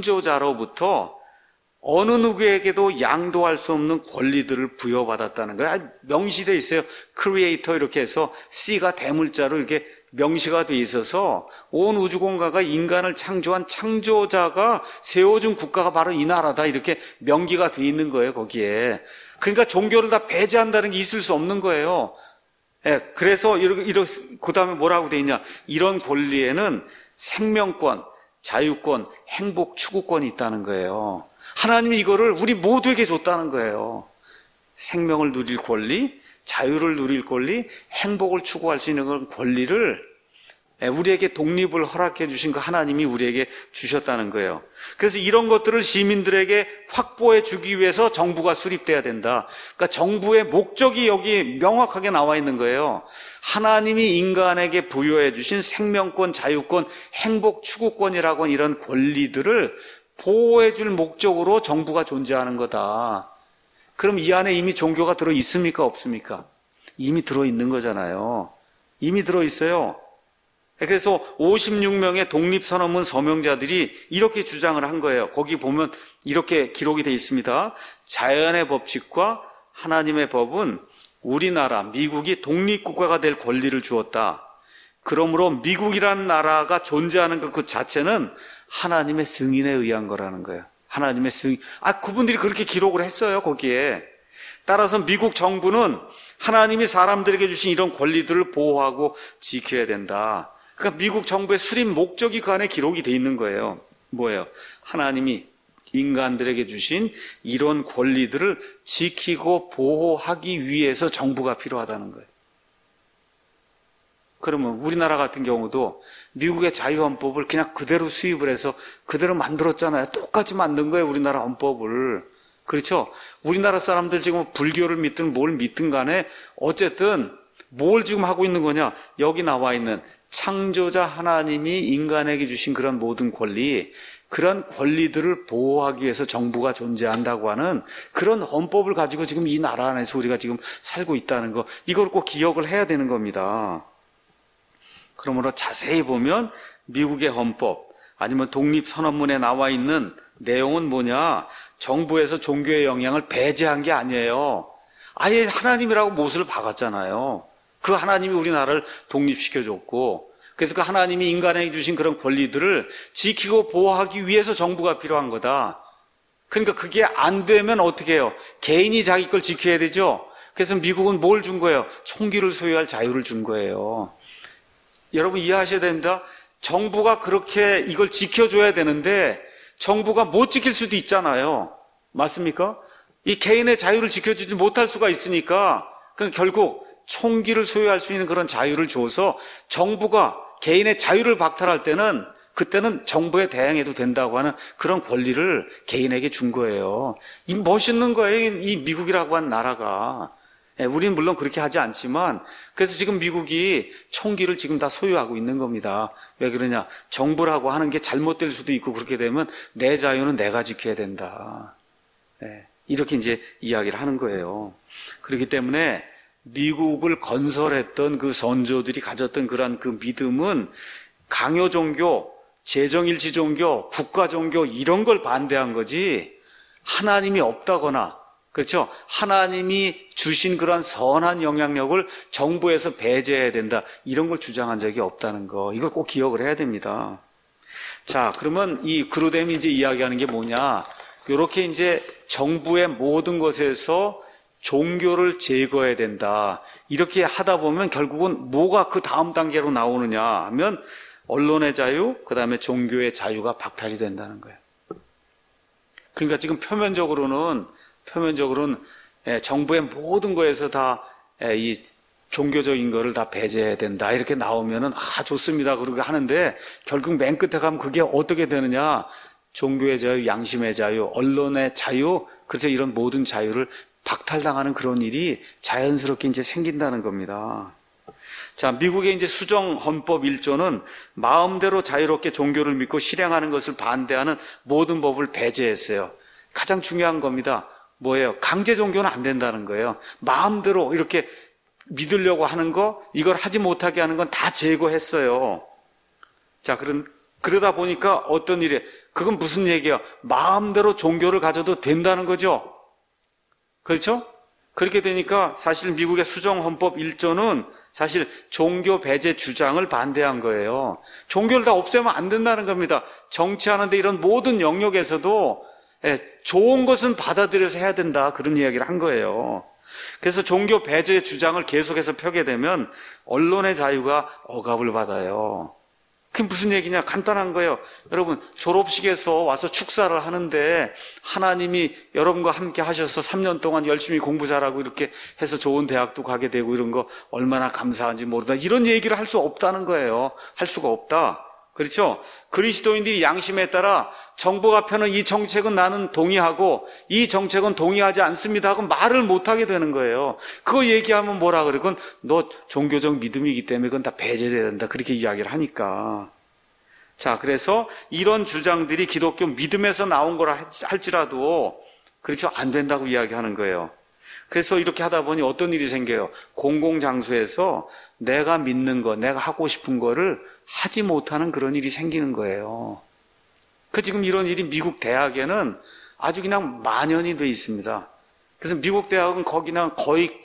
창조자로부터 어느 누구에게도 양도할 수 없는 권리들을 부여받았다는 거예요. 명시되어 있어요. 크리에이터 이렇게 해서 C가 대물자로 이렇게 명시가 되어 있어서 온 우주공간과 인간을 창조한 창조자가 세워준 국가가 바로 이 나라다 이렇게 명기가 되어 있는 거예요. 거기에. 그러니까 종교를 다 배제한다는 게 있을 수 없는 거예요. 그래서 그 다음에 뭐라고 되어 있냐. 이런 권리에는 생명권, 자유권, 행복 추구권이 있다는 거예요. 하나님이 이거를 우리 모두에게 줬다는 거예요. 생명을 누릴 권리, 자유를 누릴 권리, 행복을 추구할 수 있는 그런 권리를 우리에게 독립을 허락해 주신 그 하나님이 우리에게 주셨다는 거예요. 그래서 이런 것들을 시민들에게 확보해 주기 위해서 정부가 수립돼야 된다. 그러니까 정부의 목적이 여기 명확하게 나와 있는 거예요. 하나님이 인간에게 부여해 주신 생명권, 자유권, 행복 추구권이라고 하는 이런 권리들을 보호해 줄 목적으로 정부가 존재하는 거다. 그럼 이 안에 이미 종교가 들어 있습니까? 없습니까? 이미 들어 있는 거잖아요. 이미 들어 있어요. 그래서 56명의 독립선언문 서명자들이 이렇게 주장을 한 거예요. 거기 보면 이렇게 기록이 되어 있습니다. 자연의 법칙과 하나님의 법은 우리나라, 미국이 독립국가가 될 권리를 주었다. 그러므로 미국이라는 나라가 존재하는 그 자체는 하나님의 승인에 의한 거라는 거예요. 하나님의 승인. 그분들이 그렇게 기록을 했어요, 거기에. 따라서 미국 정부는 하나님이 사람들에게 주신 이런 권리들을 보호하고 지켜야 된다. 그러니까 미국 정부의 수립 목적이 그 안에 기록이 돼 있는 거예요. 뭐예요? 하나님이 인간들에게 주신 이런 권리들을 지키고 보호하기 위해서 정부가 필요하다는 거예요. 그러면 우리나라 같은 경우도 미국의 자유헌법을 그냥 그대로 수입을 해서 그대로 만들었잖아요. 똑같이 만든 거예요, 우리나라 헌법을. 그렇죠? 우리나라 사람들 지금 불교를 믿든 뭘 믿든 간에 어쨌든 뭘 지금 하고 있는 거냐? 여기 나와 있는 창조자 하나님이 인간에게 주신 그런 모든 권리, 그런 권리들을 보호하기 위해서 정부가 존재한다고 하는 그런 헌법을 가지고 지금 이 나라 안에서 우리가 지금 살고 있다는 거, 이걸 꼭 기억을 해야 되는 겁니다. 그러므로 자세히 보면 미국의 헌법 아니면 독립선언문에 나와 있는 내용은 뭐냐? 정부에서 종교의 영향을 배제한 게 아니에요. 아예 하나님이라고 못을 박았잖아요. 그 하나님이 우리나라를 독립시켜줬고, 그래서 그 하나님이 인간에게 주신 그런 권리들을 지키고 보호하기 위해서 정부가 필요한 거다. 그러니까 그게 안 되면 어떻게 해요? 개인이 자기 걸 지켜야 되죠. 그래서 미국은 뭘 준 거예요? 총기를 소유할 자유를 준 거예요. 여러분 이해하셔야 됩니다. 정부가 그렇게 이걸 지켜줘야 되는데 정부가 못 지킬 수도 있잖아요. 맞습니까? 이 개인의 자유를 지켜주지 못할 수가 있으니까 결국 총기를 소유할 수 있는 그런 자유를 줘서 정부가 개인의 자유를 박탈할 때는 그때는 정부에 대항해도 된다고 하는 그런 권리를 개인에게 준 거예요. 이 멋있는 거예요, 이 미국이라고 하는 나라가. 우리는 물론 그렇게 하지 않지만, 그래서 지금 미국이 총기를 지금 다 소유하고 있는 겁니다. 왜 그러냐? 정부라고 하는 게 잘못될 수도 있고, 그렇게 되면 내 자유는 내가 지켜야 된다. 이렇게 이제 이야기를 하는 거예요. 그렇기 때문에 미국을 건설했던 그 선조들이 가졌던 그러한 그 믿음은 강요 종교, 재정일치 종교, 국가 종교 이런 걸 반대한 거지, 하나님이 없다거나, 그렇죠? 하나님이 주신 그런 선한 영향력을 정부에서 배제해야 된다, 이런 걸 주장한 적이 없다는 거, 이걸 꼭 기억을 해야 됩니다. 자, 그러면 이 그루뎀이 이제 이야기하는 게 뭐냐? 이렇게 이제 정부의 모든 것에서 종교를 제거해야 된다, 이렇게 하다 보면 결국은 뭐가 그 다음 단계로 나오느냐 하면 언론의 자유, 그 다음에 종교의 자유가 박탈이 된다는 거예요. 그러니까 지금 표면적으로는 정부의 모든 거에서 다 이 종교적인 거를 다 배제해야 된다, 이렇게 나오면은 좋습니다 그러고 하는데, 결국 맨 끝에 가면 그게 어떻게 되느냐? 종교의 자유, 양심의 자유, 언론의 자유, 그래서 이런 모든 자유를 박탈당하는 그런 일이 자연스럽게 이제 생긴다는 겁니다. 자, 미국의 이제 수정 헌법 1조는 마음대로 자유롭게 종교를 믿고 실행하는 것을 반대하는 모든 법을 배제했어요. 가장 중요한 겁니다. 뭐예요? 강제 종교는 안 된다는 거예요. 마음대로 이렇게 믿으려고 하는 거, 이걸 하지 못하게 하는 건 다 제거했어요. 자, 그러다 보니까 어떤 일이, 그건 무슨 얘기야? 마음대로 종교를 가져도 된다는 거죠. 그렇죠? 그렇게 되니까 사실 미국의 수정 헌법 1조는 사실 종교 배제 주장을 반대한 거예요. 종교를 다 없애면 안 된다는 겁니다. 정치하는데 이런 모든 영역에서도 좋은 것은 받아들여서 해야 된다, 그런 이야기를 한 거예요. 그래서 종교 배제 주장을 계속해서 펴게 되면 언론의 자유가 억압을 받아요. 그게 무슨 얘기냐? 간단한 거예요. 여러분, 졸업식에서 와서 축사를 하는데 하나님이 여러분과 함께 하셔서 3년 동안 열심히 공부 잘하고 이렇게 해서 좋은 대학도 가게 되고 이런 거 얼마나 감사한지 모르다, 이런 얘기를 할 수 없다는 거예요. 할 수가 없다. 그렇죠? 그리스도인들이 양심에 따라 정부가 펴는 이 정책은 나는 동의하고 이 정책은 동의하지 않습니다 하고 말을 못하게 되는 거예요. 그거 얘기하면 뭐라 그래? 그건 너 종교적 믿음이기 때문에 그건 다 배제돼야 된다, 그렇게 이야기를 하니까. 자, 그래서 이런 주장들이 기독교 믿음에서 나온 거라 할지라도 그렇죠, 안 된다고 이야기하는 거예요. 그래서 이렇게 하다 보니 어떤 일이 생겨요? 공공장소에서 내가 믿는 거, 내가 하고 싶은 거를 하지 못하는 그런 일이 생기는 거예요. 지금 이런 일이 미국 대학에는 아주 그냥 만연이 돼 있습니다. 그래서 미국 대학은 거기는 거의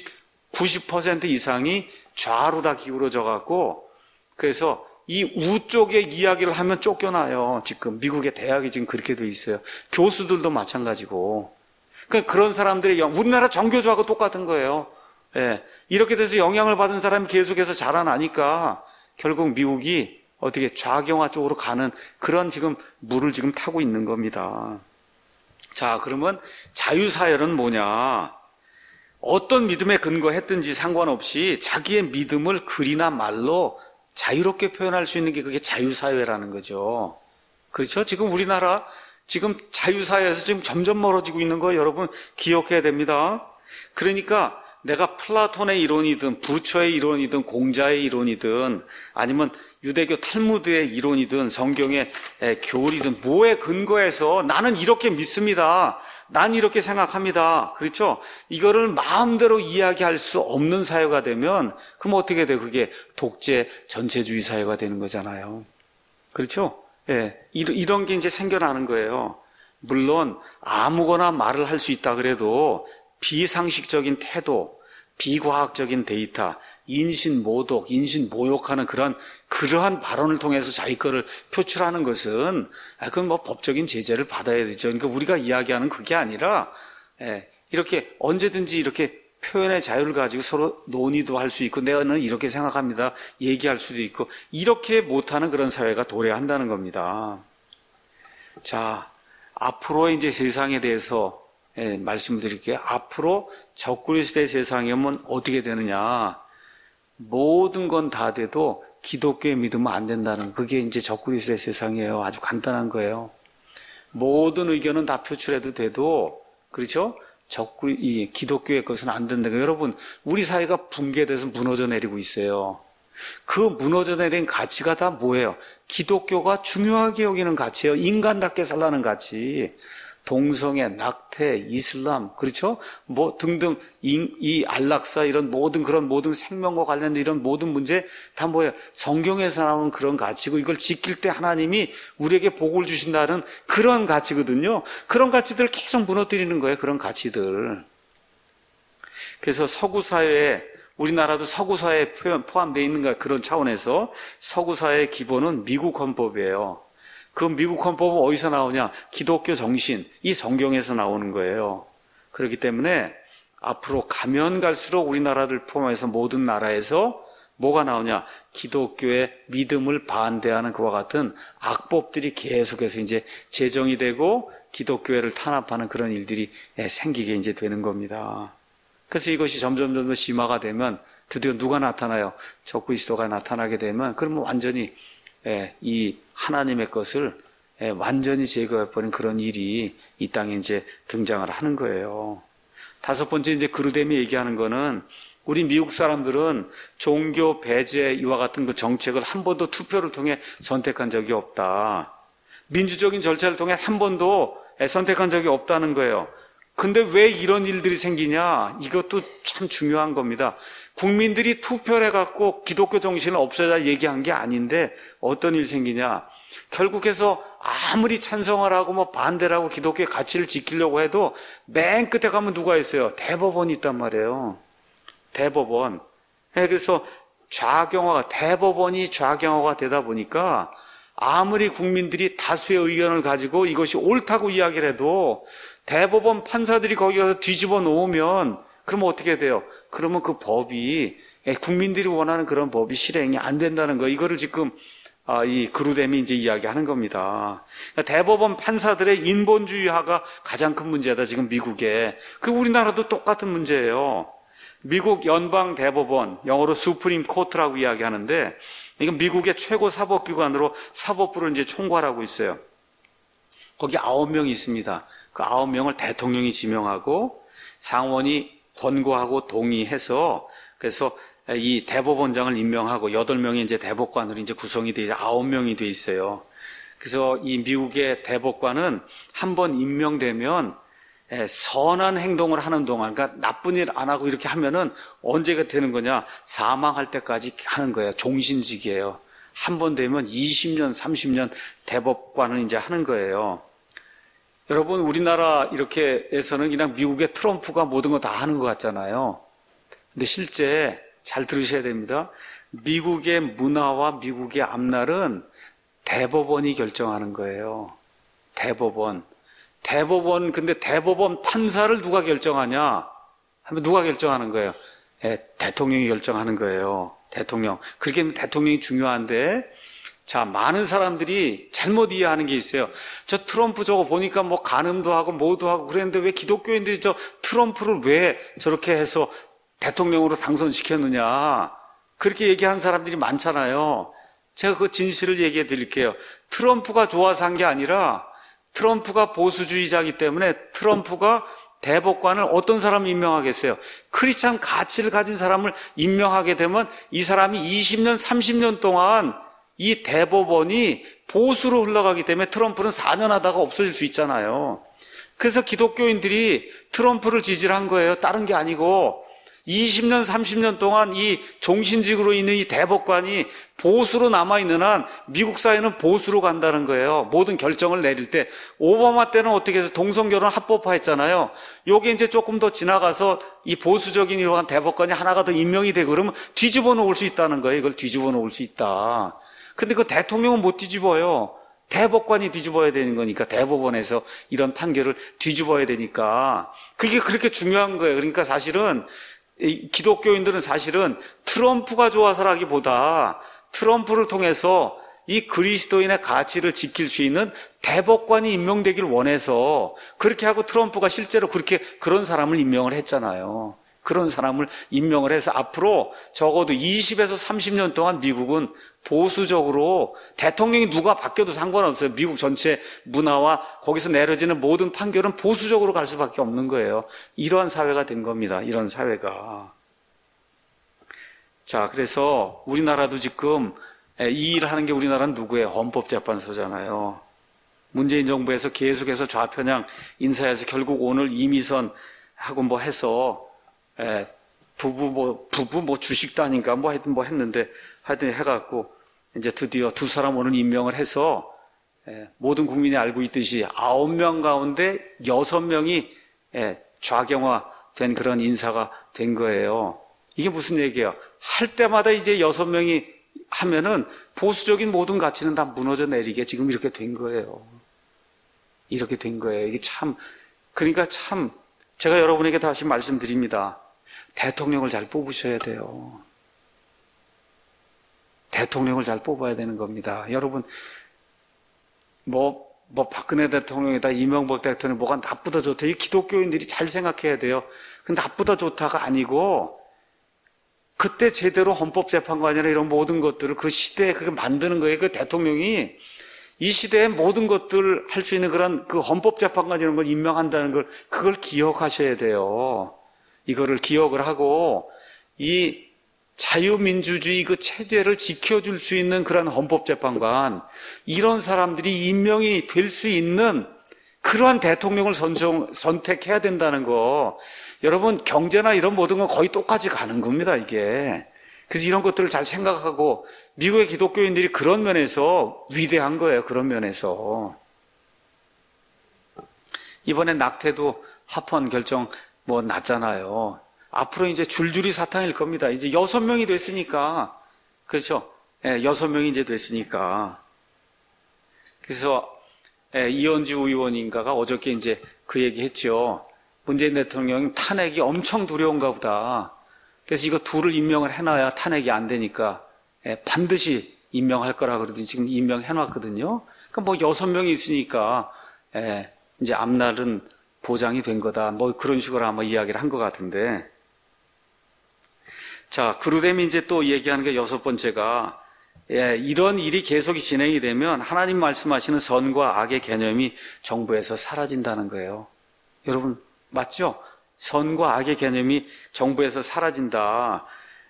90% 이상이 좌로 다 기울어져 갖고, 그래서 이 우 쪽에 이야기를 하면 쫓겨나요. 지금 미국의 대학이 지금 그렇게 돼 있어요. 교수들도 마찬가지고. 그러니까 그런 사람들이 우리나라 정교조하고 똑같은 거예요. 이렇게 돼서 영향을 받은 사람이 계속해서 자라나니까 결국 미국이 어떻게 좌경화 쪽으로 가는 그런 지금 물을 지금 타고 있는 겁니다. 자, 그러면 자유사회는 뭐냐? 어떤 믿음에 근거했든지 상관없이 자기의 믿음을 글이나 말로 자유롭게 표현할 수 있는 게 그게 자유사회라는 거죠. 그렇죠? 지금 우리나라 지금 자유사회에서 지금 점점 멀어지고 있는 거 여러분 기억해야 됩니다. 그러니까 내가 플라톤의 이론이든 부처의 이론이든 공자의 이론이든 아니면 유대교 탈무드의 이론이든 성경의 교리든 뭐에 근거해서 나는 이렇게 믿습니다, 난 이렇게 생각합니다, 그렇죠? 이거를 마음대로 이야기할 수 없는 사회가 되면 그럼 어떻게 돼? 그게 독재 전체주의 사회가 되는 거잖아요. 그렇죠? 이런 게 이제 생겨나는 거예요. 물론 아무거나 말을 할 수 있다 그래도 비상식적인 태도, 비과학적인 데이터, 인신모독, 인신모욕하는 그러한 발언을 통해서 자기 거를 표출하는 것은 그건 뭐 법적인 제재를 받아야 되죠. 그러니까 우리가 이야기하는 그게 아니라 이렇게 언제든지 이렇게 표현의 자유를 가지고 서로 논의도 할 수 있고 내가는 이렇게 생각합니다, 얘기할 수도 있고, 이렇게 못하는 그런 사회가 도래한다는 겁니다. 자, 앞으로 이제 세상에 대해서 말씀드릴게요. 앞으로 적그리스도의 세상에 오면 어떻게 되느냐? 모든 건 다 돼도 기독교에 믿으면 안 된다는, 그게 이제 적그리스도의 세상이에요. 아주 간단한 거예요. 모든 의견은 다 표출해도 돼도, 그렇죠? 적고 이 기독교의 것은 안 된다고. 여러분, 우리 사회가 붕괴돼서 무너져 내리고 있어요. 그 무너져 내린 가치가 다 뭐예요? 기독교가 중요하게 여기는 가치예요. 인간답게 살라는 가치. 동성애, 낙태, 이슬람, 그렇죠? 뭐 등등 이 안락사 이런 모든 생명과 관련된 이런 모든 문제 다 뭐예요? 성경에서 나오는 그런 가치고 이걸 지킬 때 하나님이 우리에게 복을 주신다는 그런 가치거든요. 그런 가치들을 계속 무너뜨리는 거예요. 그런 가치들. 그래서 서구 사회에 우리나라도 서구 사회에 포함되어 있는 그런 차원에서 서구 사회의 기본은 미국 헌법이에요. 그 미국 헌법은 어디서 나오냐? 기독교 정신, 이 성경에서 나오는 거예요. 그렇기 때문에 앞으로 가면 갈수록 우리나라를 포함해서 모든 나라에서 뭐가 나오냐? 기독교의 믿음을 반대하는 그와 같은 악법들이 계속해서 이제 제정이 되고 기독교회를 탄압하는 그런 일들이 생기게 이제 되는 겁니다. 그래서 이것이 점점 심화가 되면 드디어 누가 나타나요? 적그리스도가 나타나게 되면 그러면 완전히 이 하나님의 것을 완전히 제거해버린 그런 일이 이 땅에 이제 등장을 하는 거예요. 다섯 번째 이제 그루뎀이 얘기하는 거는 우리 미국 사람들은 종교 배제 이와 같은 그 정책을 한 번도 투표를 통해 선택한 적이 없다. 민주적인 절차를 통해 한 번도 선택한 적이 없다는 거예요. 근데 왜 이런 일들이 생기냐? 이것도 참 중요한 겁니다. 국민들이 투표를 해갖고 기독교 정신을 없애자 얘기한 게 아닌데 어떤 일이 생기냐? 결국에서 아무리 찬성을 하고 뭐 반대를 하고 기독교의 가치를 지키려고 해도 맨 끝에 가면 누가 있어요? 대법원이 있단 말이에요. 대법원. 그래서 대법원이 좌경화가 되다 보니까 아무리 국민들이 다수의 의견을 가지고 이것이 옳다고 이야기를 해도 대법원 판사들이 거기 가서 뒤집어 놓으면 그러면 어떻게 돼요? 그러면 그 법이 국민들이 원하는 그런 법이 실행이 안 된다는 거. 이거를 지금 이 그루뎀이 이제 이야기하는 겁니다. 그러니까 대법원 판사들의 인본주의화가 가장 큰 문제다 지금 미국에. 그 우리나라도 똑같은 문제예요. 미국 연방 대법원, 영어로 수프림 코트라고 이야기하는데 이건 미국의 최고 사법기관으로 사법부를 이제 총괄하고 있어요. 거기 9명이 있습니다. 그 9명을 대통령이 지명하고 상원이 권고하고 동의해서 그래서 이 대법원장을 임명하고 8명이 이제 대법관으로 이제 구성이 돼 9명이 돼 있어요. 그래서 이 미국의 대법관은 한번 임명되면 선한 행동을 하는 동안, 그러니까 나쁜 일 안 하고 이렇게 하면은 언제가 되는 거냐? 사망할 때까지 하는 거예요. 종신직이에요. 한 번 되면 20년, 30년 대법관을 이제 하는 거예요. 여러분, 우리나라 이렇게 해서는 그냥 미국의 트럼프가 모든 거 다 하는 것 같잖아요. 근데 실제 잘 들으셔야 됩니다. 미국의 문화와 미국의 앞날은 대법원이 결정하는 거예요. 대법원, 근데 대법원 판사를 누가 결정하냐? 하면 누가 결정하는 거예요? 대통령이 결정하는 거예요. 대통령. 그렇게 대통령이 중요한데, 자, 많은 사람들이 잘못 이해하는 게 있어요. 저 트럼프 저거 보니까 뭐 간음도 하고 뭐도 하고 그랬는데 왜 기독교인들이 저 트럼프를 왜 저렇게 해서 대통령으로 당선시켰느냐. 그렇게 얘기하는 사람들이 많잖아요. 제가 그 진실을 얘기해 드릴게요. 트럼프가 좋아서 한 게 아니라 트럼프가 보수주의자이기 때문에 트럼프가 대법관을 어떤 사람을 임명하겠어요? 크리스찬 가치를 가진 사람을 임명하게 되면 이 사람이 20년, 30년 동안 이 대법원이 보수로 흘러가기 때문에 트럼프는 4년 하다가 없어질 수 있잖아요. 그래서 기독교인들이 트럼프를 지지를 한 거예요. 다른 게 아니고 20년, 30년 동안 이 종신직으로 있는 이 대법관이 보수로 남아있는 한 미국 사회는 보수로 간다는 거예요. 모든 결정을 내릴 때. 오바마 때는 어떻게 해서 동성결혼 합법화했잖아요. 요게 이제 조금 더 지나가서 이 보수적인 이러한 대법관이 하나가 더 임명이 되고 그러면 뒤집어 놓을 수 있다는 거예요. 이걸 뒤집어 놓을 수 있다. 근데 그 대통령은 못 뒤집어요. 대법관이 뒤집어야 되는 거니까 대법원에서 이런 판결을 뒤집어야 되니까 그게 그렇게 중요한 거예요. 그러니까 사실은 기독교인들은 사실은 트럼프가 좋아서라기보다 트럼프를 통해서 이 그리스도인의 가치를 지킬 수 있는 대법관이 임명되길 원해서 그렇게 하고 트럼프가 실제로 그런 사람을 임명을 했잖아요. 그런 사람을 임명을 해서 앞으로 적어도 20에서 30년 동안 미국은 보수적으로 대통령이 누가 바뀌어도 상관없어요. 미국 전체 문화와 거기서 내려지는 모든 판결은 보수적으로 갈 수밖에 없는 거예요. 이러한 사회가 된 겁니다. 이런 사회가. 자, 그래서 우리나라도 지금 이 일을 하는 게 우리나라는 누구예요? 헌법재판소잖아요. 문재인 정부에서 계속해서 좌편향 인사해서 결국 오늘 이미선 하고 뭐 해서 부부 주식도 아닌가 하여튼 했는데 하여튼 해갖고 이제 드디어 두 사람 오늘 임명을 해서 모든 국민이 알고 있듯이 9명 가운데 6명이 좌경화된 그런 인사가 된 거예요. 이게 무슨 얘기예요? 할 때마다 이제 6명이 하면은 보수적인 모든 가치는 다 무너져 내리게 지금 이렇게 된 거예요. 이렇게 된 거예요. 이게 그러니까 제가 여러분에게 다시 말씀드립니다. 대통령을 잘 뽑으셔야 돼요. 대통령을 잘 뽑아야 되는 겁니다. 여러분, 박근혜 대통령이다, 이명박 대통령 뭐가 나쁘다 좋다. 이 기독교인들이 잘 생각해야 돼요. 그 나쁘다 좋다가 아니고, 그때 제대로 헌법재판관이나 이런 모든 것들을 그 시대에 그게 만드는 거예요. 그 대통령이 이 시대의 모든 것들을 할 수 있는 그런 그 헌법재판관 이런 걸 임명한다는 걸 그걸 기억하셔야 돼요. 이거를 기억을 하고 이 자유민주주의 그 체제를 지켜줄 수 있는 그런 헌법재판관 이런 사람들이 임명이 될 수 있는 그러한 대통령을 선택해야 된다는 거. 여러분 경제나 이런 모든 건 거의 똑같이 가는 겁니다, 이게. 그래서 이런 것들을 잘 생각하고 미국의 기독교인들이 그런 면에서 위대한 거예요, 그런 면에서. 이번에 낙태도 합헌 결정 났잖아요. 앞으로 이제 줄줄이 사탕일 겁니다. 이제 6명이 됐으니까. 그렇죠? 6명이 이제 됐으니까. 그래서 이현주 의원인가가 어저께 이제 그 얘기 했죠. 문재인 대통령이 탄핵이 엄청 두려운가 보다. 그래서 이거 둘을 임명을 해놔야 탄핵이 안 되니까 반드시 임명할 거라 그러더니 지금 임명해놨거든요. 그러니까 6명이 있으니까 이제 앞날은 보장이 된 거다. 그런 식으로 아마 이야기를 한 것 같은데. 자, 그루뎀이 이제 또 얘기하는 게 6번째가 이런 일이 계속 진행이 되면 하나님 말씀하시는 선과 악의 개념이 정부에서 사라진다는 거예요. 여러분 맞죠? 선과 악의 개념이 정부에서 사라진다.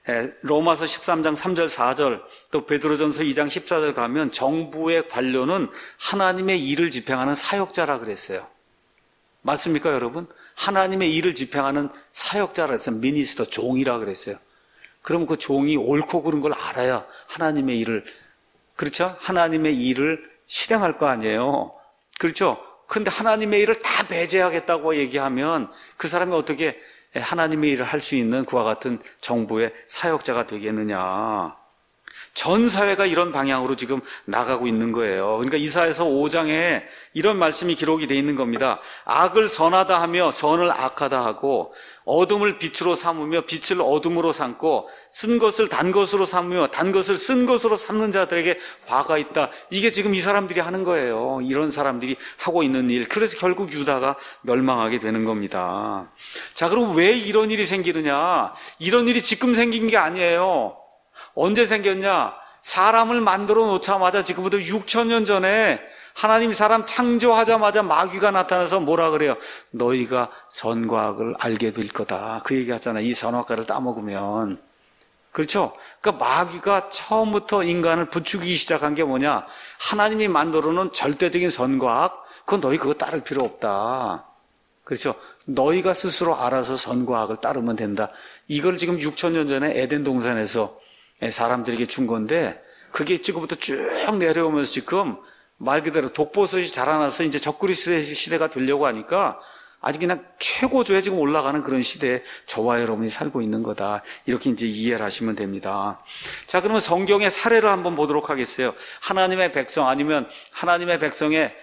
로마서 13장 3절 4절 또 베드로전서 2장 14절 가면 정부의 관료는 하나님의 일을 집행하는 사역자라 그랬어요. 맞습니까 여러분? 하나님의 일을 집행하는 사역자라 그랬어요. 미니스터, 종이라 그랬어요. 그럼 그 종이 옳고 그른 걸 알아야 하나님의 일을, 그렇죠? 하나님의 일을 실행할 거 아니에요. 그렇죠? 근데 하나님의 일을 다 배제하겠다고 얘기하면 그 사람이 어떻게 하나님의 일을 할 수 있는 그와 같은 정부의 사역자가 되겠느냐. 전 사회가 이런 방향으로 지금 나가고 있는 거예요. 그러니까 이사야서 5장에 이런 말씀이 기록이 되어 있는 겁니다. 악을 선하다 하며 선을 악하다 하고 어둠을 빛으로 삼으며 빛을 어둠으로 삼고 쓴 것을 단 것으로 삼으며 단 것을 쓴 것으로 삼는 자들에게 화가 있다. 이게 지금 이 사람들이 하는 거예요. 이런 사람들이 하고 있는 일. 그래서 결국 유다가 멸망하게 되는 겁니다. 자, 그럼 왜 이런 일이 생기느냐? 이런 일이 지금 생긴 게 아니에요. 언제 생겼냐? 사람을 만들어 놓자마자 지금부터 6,000년 전에 하나님이 사람 창조하자마자 마귀가 나타나서 뭐라 그래요? 너희가 선과 악을 알게 될 거다. 그 얘기 하잖아. 이 선악과를 따먹으면. 그렇죠? 그러니까 마귀가 처음부터 인간을 부추기기 시작한 게 뭐냐? 하나님이 만들어 놓은 절대적인 선과 악, 그건 너희 그거 따를 필요 없다. 그렇죠? 너희가 스스로 알아서 선과 악을 따르면 된다. 이걸 지금 6,000년 전에 에덴 동산에서 사람들에게 준 건데 그게 지금부터 쭉 내려오면서 지금 말 그대로 독버섯이 자라나서 이제 적그리스도의 시대가 되려고 하니까 아주 그냥 최고조에 지금 올라가는 그런 시대에 저와 여러분이 살고 있는 거다. 이렇게 이제 이해를 하시면 됩니다. 자, 그러면 성경의 사례를 한번 보도록 하겠어요. 하나님의 백성 아니면 하나님의 백성의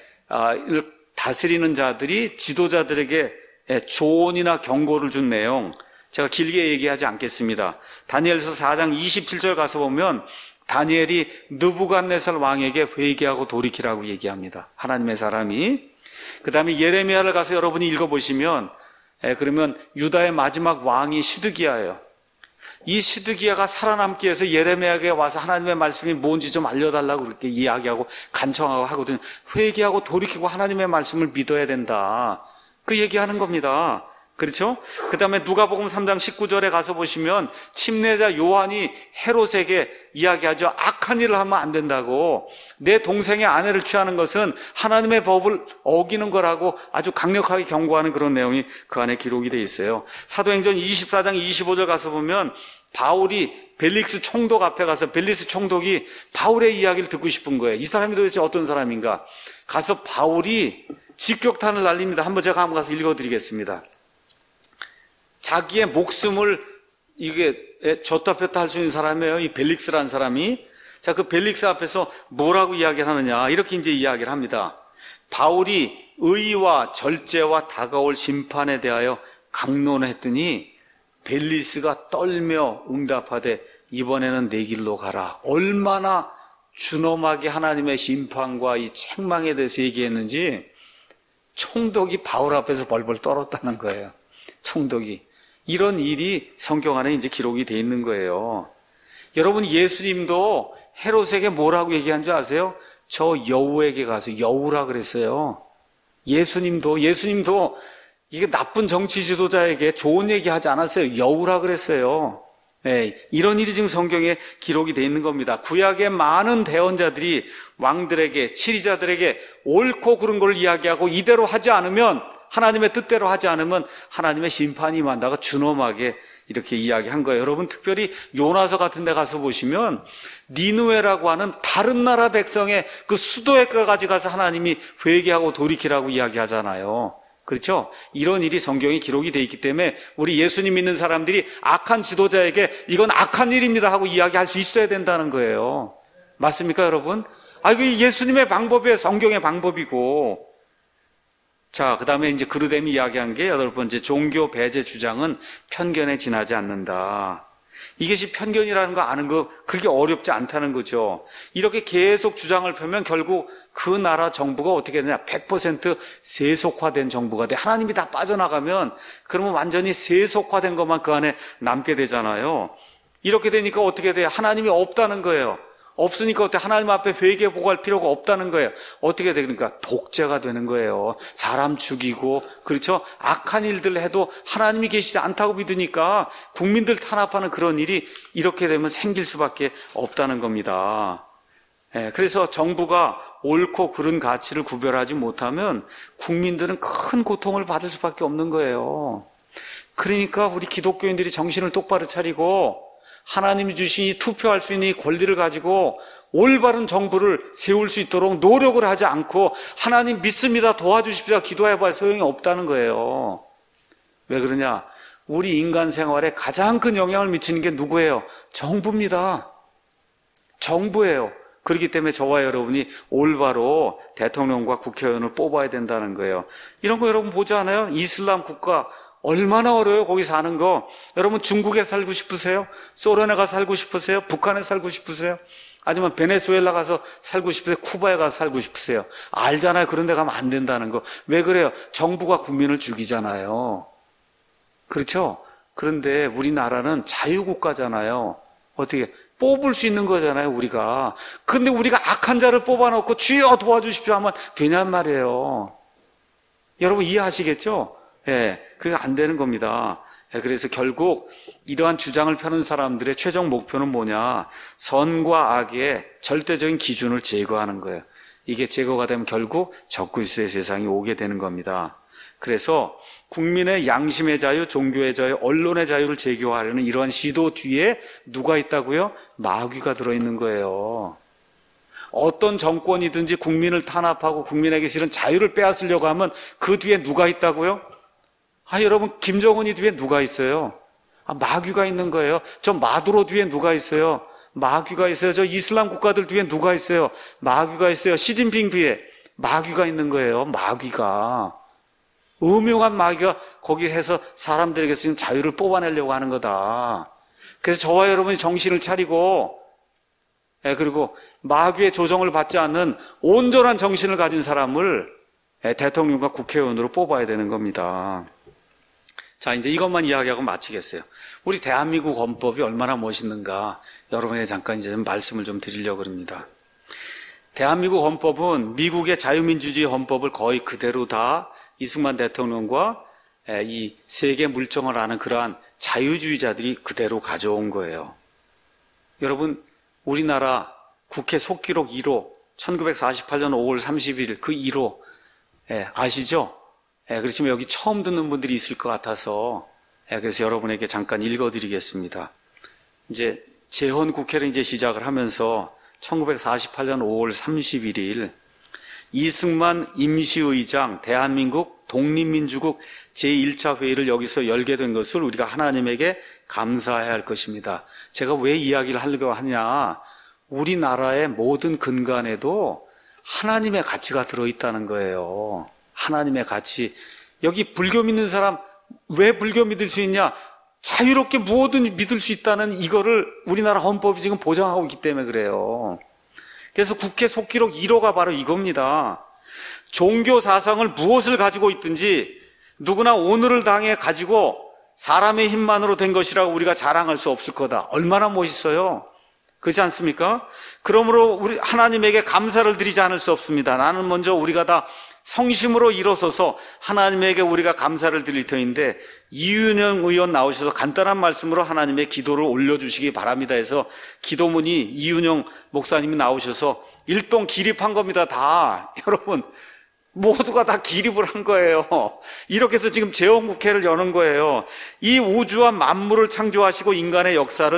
다스리는 자들이 지도자들에게 조언이나 경고를 준 내용. 제가 길게 얘기하지 않겠습니다. 다니엘서 4장 27절 가서 보면 다니엘이 느부갓네살 왕에게 회개하고 돌이키라고 얘기합니다. 하나님의 사람이. 그 다음에 예레미야를 가서 여러분이 읽어보시면 그러면 유다의 마지막 왕이 시드기야예요. 이 시드기야가 살아남기 위해서 예레미야에게 와서 하나님의 말씀이 뭔지 좀 알려달라고 그렇게 이야기하고 간청하고 하거든요. 회개하고 돌이키고 하나님의 말씀을 믿어야 된다. 그 얘기하는 겁니다. 그렇죠? 그 다음에 누가복음 3장 19절에 가서 보시면 침례자 요한이 헤롯에게 이야기하죠. 악한 일을 하면 안 된다고. 내 동생의 아내를 취하는 것은 하나님의 법을 어기는 거라고 아주 강력하게 경고하는 그런 내용이 그 안에 기록이 되어 있어요. 사도행전 24장 25절 가서 보면 바울이 벨릭스 총독 앞에 가서 벨릭스 총독이 바울의 이야기를 듣고 싶은 거예요. 이 사람이 도대체 어떤 사람인가? 가서 바울이 직격탄을 날립니다. 한번 제가 한번 가서 읽어드리겠습니다. 자기의 목숨을 줬다 폈다 할 수 있는 사람이에요. 이 벨릭스라는 사람이. 자, 그 벨릭스 앞에서 뭐라고 이야기를 하느냐. 이렇게 이제 이야기를 합니다. 바울이 의와 절제와 다가올 심판에 대하여 강론을 했더니 벨릭스가 떨며 응답하되 이번에는 내 길로 가라. 얼마나 준엄하게 하나님의 심판과 이 책망에 대해서 얘기했는지 총독이 바울 앞에서 벌벌 떨었다는 거예요. 총독이. 이런 일이 성경 안에 이제 기록이 돼 있는 거예요. 여러분, 예수님도 헤롯에게 뭐라고 얘기한 줄 아세요? 저 여우에게 가서 여우라 그랬어요. 예수님도 이게 나쁜 정치 지도자에게 좋은 얘기 하지 않았어요. 여우라 그랬어요. 네, 이런 일이 지금 성경에 기록이 돼 있는 겁니다. 구약의 많은 대언자들이 왕들에게, 치리자들에게 옳고 그른 걸 이야기하고 이대로 하지 않으면, 하나님의 뜻대로 하지 않으면 하나님의 심판이 임한다고 준엄하게 이렇게 이야기한 거예요. 여러분, 특별히 요나서 같은 데 가서 보시면 니느웨라고 하는 다른 나라 백성의 그 수도에까지 가서 하나님이 회개하고 돌이키라고 이야기하잖아요. 그렇죠? 이런 일이 성경에 기록이 돼 있기 때문에 우리 예수님 믿는 사람들이 악한 지도자에게 이건 악한 일입니다 하고 이야기할 수 있어야 된다는 거예요. 맞습니까, 여러분? 이게 예수님의 방법이에요. 성경의 방법이고. 자, 그 다음에 이제 그르뎀이 이야기한 게 8번째, 종교 배제 주장은 편견에 지나지 않는다. 이것이 편견이라는 거 아는 거 그렇게 어렵지 않다는 거죠. 이렇게 계속 주장을 펴면 결국 그 나라 정부가 어떻게 되냐, 100% 세속화된 정부가 돼. 하나님이 다 빠져나가면 그러면 완전히 세속화된 것만 그 안에 남게 되잖아요. 이렇게 되니까 어떻게 돼요? 하나님이 없다는 거예요. 없으니까 어때? 하나님 앞에 회개 보고할 필요가 없다는 거예요. 어떻게 돼? 그러니까 독재가 되는 거예요. 사람 죽이고, 그렇죠? 악한 일들 해도 하나님이 계시지 않다고 믿으니까 국민들 탄압하는 그런 일이 이렇게 되면 생길 수밖에 없다는 겁니다. 그래서 정부가 옳고 그른 가치를 구별하지 못하면 국민들은 큰 고통을 받을 수밖에 없는 거예요. 그러니까 우리 기독교인들이 정신을 똑바로 차리고 하나님이 주신 이 투표할 수 있는 이 권리를 가지고 올바른 정부를 세울 수 있도록 노력을 하지 않고 하나님 믿습니다, 도와주십시오, 기도해봐야 소용이 없다는 거예요. 왜 그러냐? 우리 인간 생활에 가장 큰 영향을 미치는 게 누구예요? 정부입니다. 정부예요. 그렇기 때문에 저와 여러분이 올바로 대통령과 국회의원을 뽑아야 된다는 거예요. 이런 거 여러분 보지 않아요? 이슬람 국가 얼마나 어려워요, 거기 사는 거. 여러분, 중국에 살고 싶으세요? 소련에 가서 살고 싶으세요? 북한에 살고 싶으세요? 아니면 베네수엘라 가서 살고 싶으세요? 쿠바에 가서 살고 싶으세요? 알잖아요. 그런 데 가면 안 된다는 거. 왜 그래요? 정부가 국민을 죽이잖아요. 그렇죠? 그런데 우리나라는 자유국가잖아요. 어떻게 뽑을 수 있는 거잖아요, 우리가. 근데 우리가 악한 자를 뽑아놓고 주여 도와주십시오 하면 되냔 말이에요. 여러분 이해하시겠죠? 그게 안 되는 겁니다. 그래서 결국 이러한 주장을 펴는 사람들의 최종 목표는 뭐냐? 선과 악의 절대적인 기준을 제거하는 거예요. 이게 제거가 되면 결국 적그리스도의 세상이 오게 되는 겁니다. 그래서 국민의 양심의 자유, 종교의 자유, 언론의 자유를 제거하려는 이러한 시도 뒤에 누가 있다고요? 마귀가 들어있는 거예요. 어떤 정권이든지 국민을 탄압하고 국민에게 실은 자유를 빼앗으려고 하면 그 뒤에 누가 있다고요? 여러분, 김정은이 뒤에 누가 있어요? 마귀가 있는 거예요. 저 마두로 뒤에 누가 있어요? 마귀가 있어요. 저 이슬람 국가들 뒤에 누가 있어요? 마귀가 있어요. 시진핑 뒤에 마귀가 있는 거예요. 마귀가. 음흉한 마귀가 거기 해서 사람들에게 지금 자유를 뽑아내려고 하는 거다. 그래서 저와 여러분이 정신을 차리고, 그리고 마귀의 조정을 받지 않는 온전한 정신을 가진 사람을 대통령과 국회의원으로 뽑아야 되는 겁니다. 자, 이제 이것만 이야기하고 마치겠어요. 우리 대한민국 헌법이 얼마나 멋있는가 여러분에게 잠깐 이제 좀 말씀을 좀 드리려고 합니다. 대한민국 헌법은 미국의 자유민주주의 헌법을 거의 그대로 다 이승만 대통령과 이 세계 물정을 아는 그러한 자유주의자들이 그대로 가져온 거예요. 여러분, 우리나라 국회 속기록 1호 1948년 5월 31일 그 1호 아시죠? 그렇지만 여기 처음 듣는 분들이 있을 것 같아서 그래서 여러분에게 잠깐 읽어드리겠습니다. 이제 재헌국회를 이제 시작을 하면서 1948년 5월 31일 이승만 임시의장 대한민국 독립민주국 제1차 회의를 여기서 열게 된 것을 우리가 하나님에게 감사해야 할 것입니다. 제가 왜 이야기를 하려고 하냐, 우리나라의 모든 근간에도 하나님의 가치가 들어있다는 거예요. 하나님의 가치. 여기 불교 믿는 사람 왜 불교 믿을 수 있냐? 자유롭게 무엇든 믿을 수 있다는 이거를 우리나라 헌법이 지금 보장하고 있기 때문에 그래요. 그래서 국회 속기록 1호가 바로 이겁니다. 종교 사상을 무엇을 가지고 있든지 누구나 오늘을 당해 가지고 사람의 힘만으로 된 것이라고 우리가 자랑할 수 없을 거다. 얼마나 멋있어요. 그렇지 않습니까? 그러므로 우리 하나님에게 감사를 드리지 않을 수 없습니다. 나는 먼저 우리가 다 성심으로 일어서서 하나님에게 우리가 감사를 드릴 터인데 이윤영 의원 나오셔서 간단한 말씀으로 하나님의 기도를 올려주시기 바랍니다 해서 기도문이 이윤영 목사님이 나오셔서 일동 기립한 겁니다. 다 여러분 모두가 다 기립을 한 거예요. 이렇게 해서 지금 재헌국회를 여는 거예요. 이 우주와 만물을 창조하시고 인간의 역사를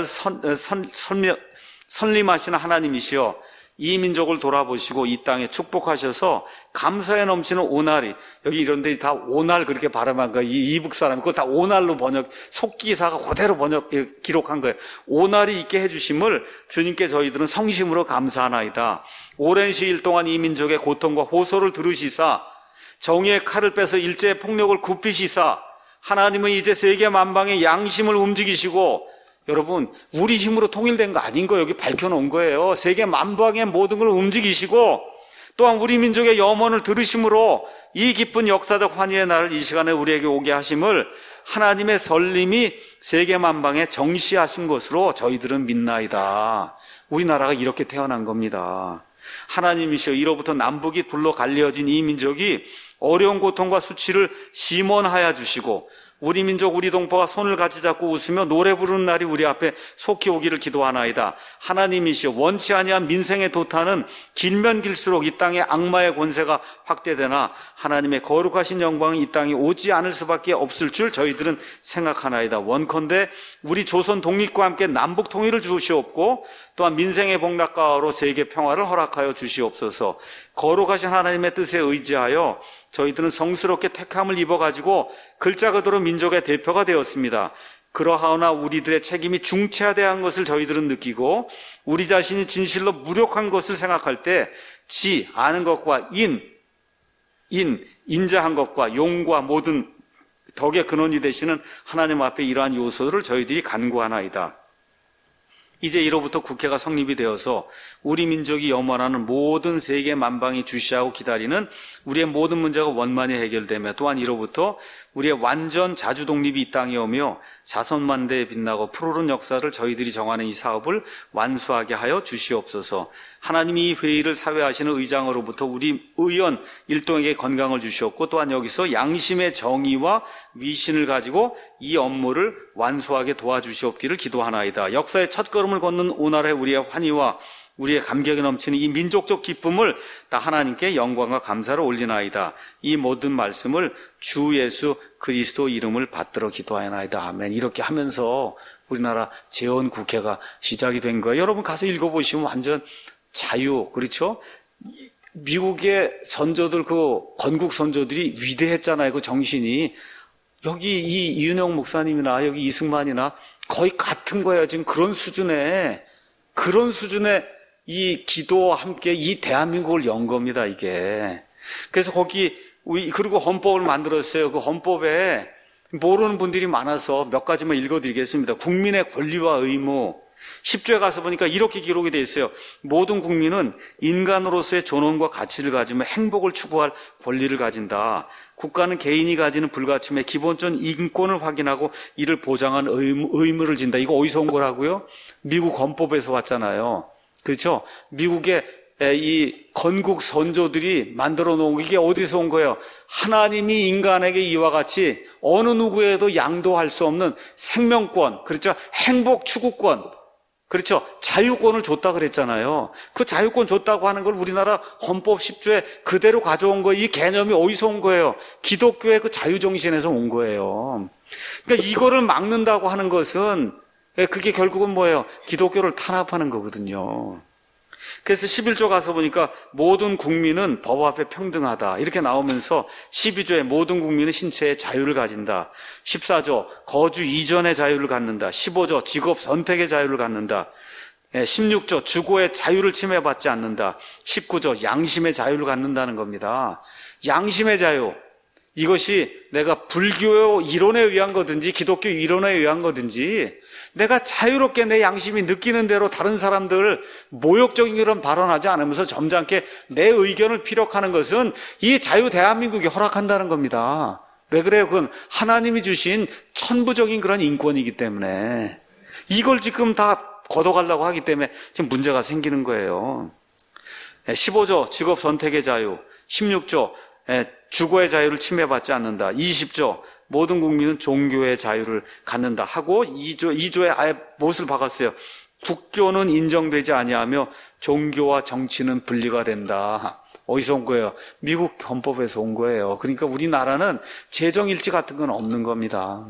선림하시는 하나님이시여, 이 민족을 돌아보시고 이 땅에 축복하셔서 감사에 넘치는 오날이, 여기 이런 데 다 오날 그렇게 발음한 거예요. 이 이북 사람이 그걸 다 오날로 속기사가 그대로 기록한 거예요. 오날이 있게 해주심을 주님께 저희들은 성심으로 감사하나이다. 오랜 시일 동안 이 민족의 고통과 호소를 들으시사 정의의 칼을 빼서 일제의 폭력을 굽히시사 하나님은 이제 세계 만방의 양심을 움직이시고, 여러분 우리 힘으로 통일된 거 아닌 거 여기 밝혀놓은 거예요. 세계 만방의 모든 걸 움직이시고 또한 우리 민족의 염원을 들으심으로 이 기쁜 역사적 환희의 날을 이 시간에 우리에게 오게 하심을 하나님의 설림이 세계 만방에 정시하신 것으로 저희들은 믿나이다. 우리나라가 이렇게 태어난 겁니다. 하나님이시여, 이로부터 남북이 둘로 갈려진 이 민족이 어려운 고통과 수치를 심원하여 주시고 우리 민족 우리 동포가 손을 같이 잡고 웃으며 노래 부르는 날이 우리 앞에 속히 오기를 기도하나이다. 하나님이시여, 원치 아니한 민생의 도탄은 길면 길수록 이 땅에 악마의 권세가 확대되나 하나님의 거룩하신 영광이 이 땅에 오지 않을 수밖에 없을 줄 저희들은 생각하나이다. 원컨대 우리 조선 독립과 함께 남북 통일을 주시옵고 또한 민생의 복락가로 세계 평화를 허락하여 주시옵소서. 거룩하신 하나님의 뜻에 의지하여 저희들은 성스럽게 택함을 입어가지고 글자 그대로 민족의 대표가 되었습니다. 그러하오나 우리들의 책임이 중차대한 것을 저희들은 느끼고 우리 자신이 진실로 무력한 것을 생각할 때 지, 아는 것과 인자한 것과 용과 모든 덕의 근원이 되시는 하나님 앞에 이러한 요소를 저희들이 간구하나이다. 이제 이로부터 국회가 성립이 되어서 우리 민족이 염원하는 모든 세계 만방이 주시하고 기다리는 우리의 모든 문제가 원만히 해결되며 또한 이로부터 우리의 완전 자주 독립이 이 땅에 오며 자선만대에 빛나고 푸르른 역사를 저희들이 정하는 이 사업을 완수하게 하여 주시옵소서. 하나님이 이 회의를 사회하시는 의장으로부터 우리 의원 일동에게 건강을 주시옵고 또한 여기서 양심의 정의와 위신을 가지고 이 업무를 완수하게 도와주시옵기를 기도하나이다. 역사의 첫걸음을 걷는 오늘의 우리의 환희와 우리의 감격이 넘치는 이 민족적 기쁨을 다 하나님께 영광과 감사를 올리나이다. 이 모든 말씀을 주 예수 그리스도 이름을 받들어 기도하나이다. 아멘. 이렇게 하면서 우리나라 재헌국회가 시작이 된 거예요. 여러분 가서 읽어보시면 완전 자유, 그렇죠? 미국의 선조들, 그 건국 선조들이 위대했잖아요. 그 정신이. 여기 이 이윤영 목사님이나 여기 이승만이나 거의 같은 거예요. 지금 그런 수준의 이 기도와 함께 이 대한민국을 연 겁니다, 이게. 그래서 거기, 그리고 헌법을 만들었어요. 그 헌법에 모르는 분들이 많아서 몇 가지만 읽어드리겠습니다. 국민의 권리와 의무, 10조에 가서 보니까 이렇게 기록이 되어 있어요. 모든 국민은 인간으로서의 존엄과 가치를 가지며 행복을 추구할 권리를 가진다. 국가는 개인이 가지는 불가침의 기본적인 인권을 확인하고 이를 보장한 의무를 진다. 이거 어디서 온 거라고요? 미국 헌법에서 왔잖아요. 그렇죠? 미국의 이 건국 선조들이 만들어 놓은 이게 어디서 온 거예요? 하나님이 인간에게 이와 같이 어느 누구에도 양도할 수 없는 생명권, 그렇죠? 행복 추구권, 그렇죠? 자유권을 줬다 그랬잖아요. 그 자유권 줬다고 하는 걸 우리나라 헌법 10조에 그대로 가져온 거예요. 이 개념이 어디서 온 거예요? 기독교의 그 자유정신에서 온 거예요. 그러니까 이거를 막는다고 하는 것은 그게 결국은 뭐예요? 기독교를 탄압하는 거거든요. 그래서 11조 가서 보니까 모든 국민은 법 앞에 평등하다 이렇게 나오면서 12조에 모든 국민은 신체의 자유를 가진다. 14조 거주 이전의 자유를 갖는다. 15조 직업 선택의 자유를 갖는다. 16조 주거의 자유를 침해받지 않는다. 19조 양심의 자유를 갖는다는 겁니다. 양심의 자유, 이것이 내가 불교 이론에 의한 거든지 기독교 이론에 의한 거든지 내가 자유롭게 내 양심이 느끼는 대로 다른 사람들 모욕적인 그런 발언하지 않으면서 점잖게 내 의견을 피력하는 것은 이 자유 대한민국이 허락한다는 겁니다. 왜 그래요? 그건 하나님이 주신 천부적인 그런 인권이기 때문에 이걸 지금 다 걷어가려고 하기 때문에 지금 문제가 생기는 거예요. 15조 직업 선택의 자유, 16조 주거의 자유를 침해받지 않는다. 20조 모든 국민은 종교의 자유를 갖는다 하고 2조에 아예 못을 박았어요. 국교는 인정되지 아니하며 종교와 정치는 분리가 된다. 어디서 온 거예요? 미국 헌법에서 온 거예요. 그러니까 우리나라는 재정일치 같은 건 없는 겁니다.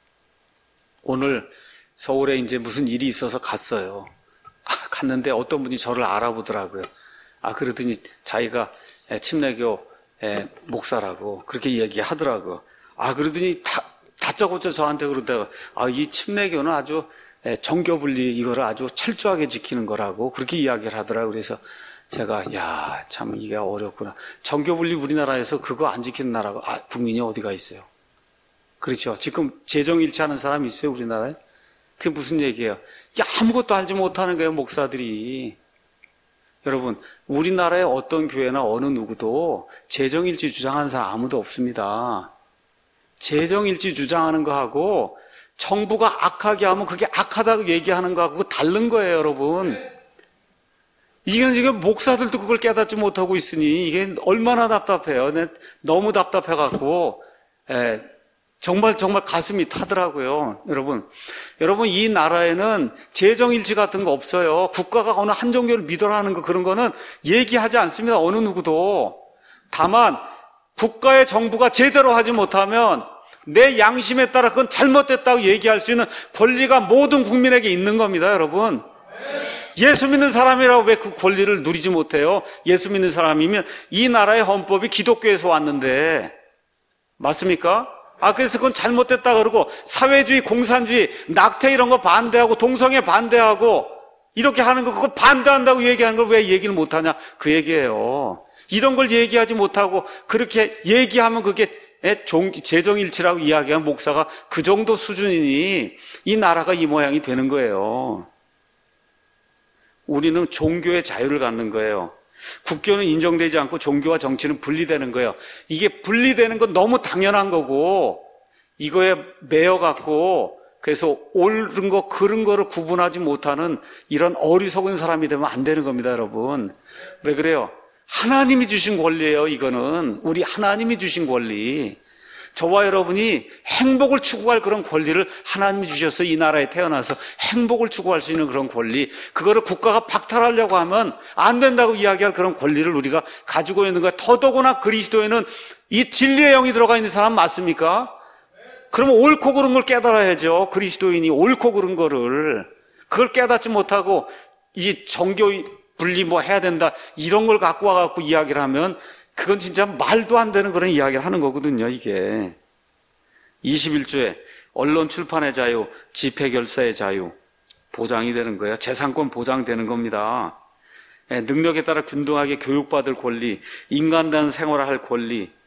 오늘 서울에 이제 무슨 일이 있어서 갔어요. 갔는데 어떤 분이 저를 알아보더라고요. 그러더니 자기가 침례교 목사라고 그렇게 얘기하더라고요. 그러더니 다짜고짜 저한테 그러다가 이 침례교는 아주 정교분리 이거를 아주 철저하게 지키는 거라고 그렇게 이야기를 하더라고요. 그래서 제가 참 이게 어렵구나. 정교분리 우리나라에서 그거 안 지키는 나라가 국민이 어디가 있어요? 그렇죠. 지금 재정일치하는 사람이 있어요 우리나라에? 그게 무슨 얘기예요? 아무것도 알지 못하는 거예요 목사들이. 여러분, 우리나라의 어떤 교회나 어느 누구도 재정일치 주장하는 사람 아무도 없습니다. 재정일치 주장하는 거하고 정부가 악하게 하면 그게 악하다고 얘기하는 거하고 다른 거예요, 여러분. 이게 지금 목사들도 그걸 깨닫지 못하고 있으니 이게 얼마나 답답해요. 너무 답답해갖고 정말 가슴이 타더라고요. 여러분 이 나라에는 재정일치 같은 거 없어요. 국가가 어느 한 종교를 믿어라는 거 그런 거는 얘기하지 않습니다. 어느 누구도. 다만 국가의 정부가 제대로 하지 못하면 내 양심에 따라 그건 잘못됐다고 얘기할 수 있는 권리가 모든 국민에게 있는 겁니다, 여러분. 예수 믿는 사람이라고 왜 그 권리를 누리지 못해요? 예수 믿는 사람이면 이 나라의 헌법이 기독교에서 왔는데 맞습니까? 그래서 그건 잘못됐다 그러고 사회주의, 공산주의, 낙태 이런 거 반대하고 동성애 반대하고 이렇게 하는 거 그거 반대한다고 얘기하는 걸 왜 얘기를 못하냐 그 얘기예요. 이런 걸 얘기하지 못하고 그렇게 얘기하면 그게 재정일치라고 이야기한 목사가 그 정도 수준이니 이 나라가 이 모양이 되는 거예요. 우리는 종교의 자유를 갖는 거예요. 국교는 인정되지 않고 종교와 정치는 분리되는 거예요. 이게 분리되는 건 너무 당연한 거고 이거에 매여갖고 그래서 옳은 거 그른 거를 구분하지 못하는 이런 어리석은 사람이 되면 안 되는 겁니다, 여러분. 왜 그래요? 하나님이 주신 권리예요. 이거는 우리 하나님이 주신 권리. 저와 여러분이 행복을 추구할 그런 권리를 하나님이 주셔서 이 나라에 태어나서 행복을 추구할 수 있는 그런 권리, 그거를 국가가 박탈하려고 하면 안 된다고 이야기할 그런 권리를 우리가 가지고 있는 거야. 더더구나 그리스도에는 이 진리의 영이 들어가 있는 사람 맞습니까? 그러면 옳고 그른 걸 깨달아야죠. 그리스도인이 옳고 그른 거를. 그걸 깨닫지 못하고 이 정교 분리 해야 된다 이런 걸 갖고 와갖고 이야기를 하면 그건 진짜 말도 안 되는 그런 이야기를 하는 거거든요. 이게 21조에 언론 출판의 자유, 집회 결사의 자유 보장이 되는 거예요. 재산권 보장되는 겁니다. 능력에 따라 균등하게 교육받을 권리, 인간다운 생활을 할 권리,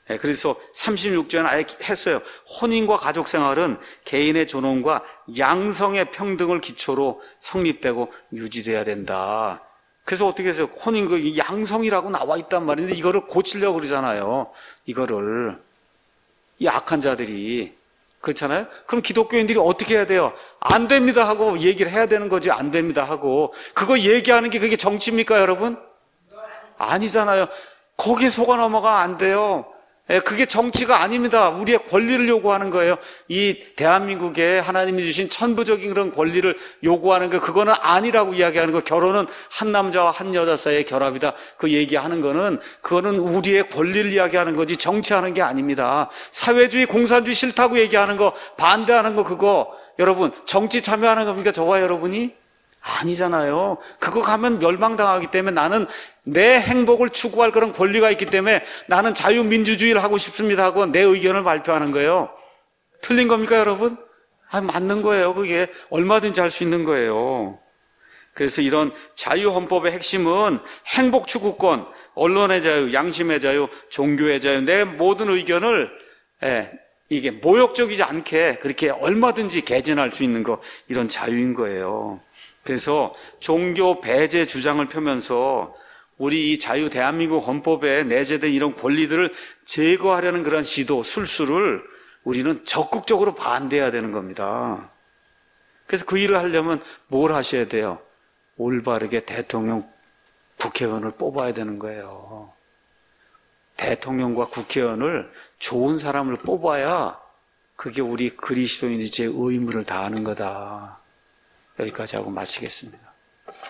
그래서 36조에는 아예 했어요. 혼인과 가족 생활은 개인의 존엄과 양성의 평등을 기초로 성립되고 유지돼야 된다. 그래서 어떻게 해서 혼인 그 양성이라고 나와 있단 말인데 이거를 고치려고 그러잖아요. 이거를 이 악한 자들이 그렇잖아요. 그럼 기독교인들이 어떻게 해야 돼요? 안 됩니다 하고 얘기를 해야 되는 거지. 안 됩니다 하고 그거 얘기하는 게 그게 정치입니까, 여러분? 아니잖아요. 거기에 속아 넘어가 안 돼요. 그게 정치가 아닙니다. 우리의 권리를 요구하는 거예요. 이 대한민국에 하나님이 주신 천부적인 그런 권리를 요구하는 거, 그거는 아니라고 이야기하는 거. 결혼은 한 남자와 한 여자 사이의 결합이다. 그 얘기하는 거는, 그거는 우리의 권리를 이야기하는 거지 정치하는 게 아닙니다. 사회주의, 공산주의 싫다고 얘기하는 거, 반대하는 거, 그거 여러분 정치 참여하는 겁니까? 저와 여러분이? 아니잖아요. 그거 가면 멸망당하기 때문에 나는 내 행복을 추구할 그런 권리가 있기 때문에 나는 자유민주주의를 하고 싶습니다 하고 내 의견을 발표하는 거예요. 틀린 겁니까, 여러분? 맞는 거예요. 그게 얼마든지 할 수 있는 거예요. 그래서 이런 자유헌법의 핵심은 행복 추구권, 언론의 자유, 양심의 자유, 종교의 자유, 내 모든 의견을 이게 모욕적이지 않게 그렇게 얼마든지 개진할 수 있는 거, 이런 자유인 거예요. 그래서 종교 배제 주장을 펴면서 우리 이 자유 대한민국 헌법에 내재된 이런 권리들을 제거하려는 그런 시도, 술수를 우리는 적극적으로 반대해야 되는 겁니다. 그래서 그 일을 하려면 뭘 하셔야 돼요? 올바르게 대통령, 국회의원을 뽑아야 되는 거예요. 대통령과 국회의원을 좋은 사람을 뽑아야 그게 우리 그리스도인의 제 의무를 다하는 거다. 여기까지 하고 마치겠습니다.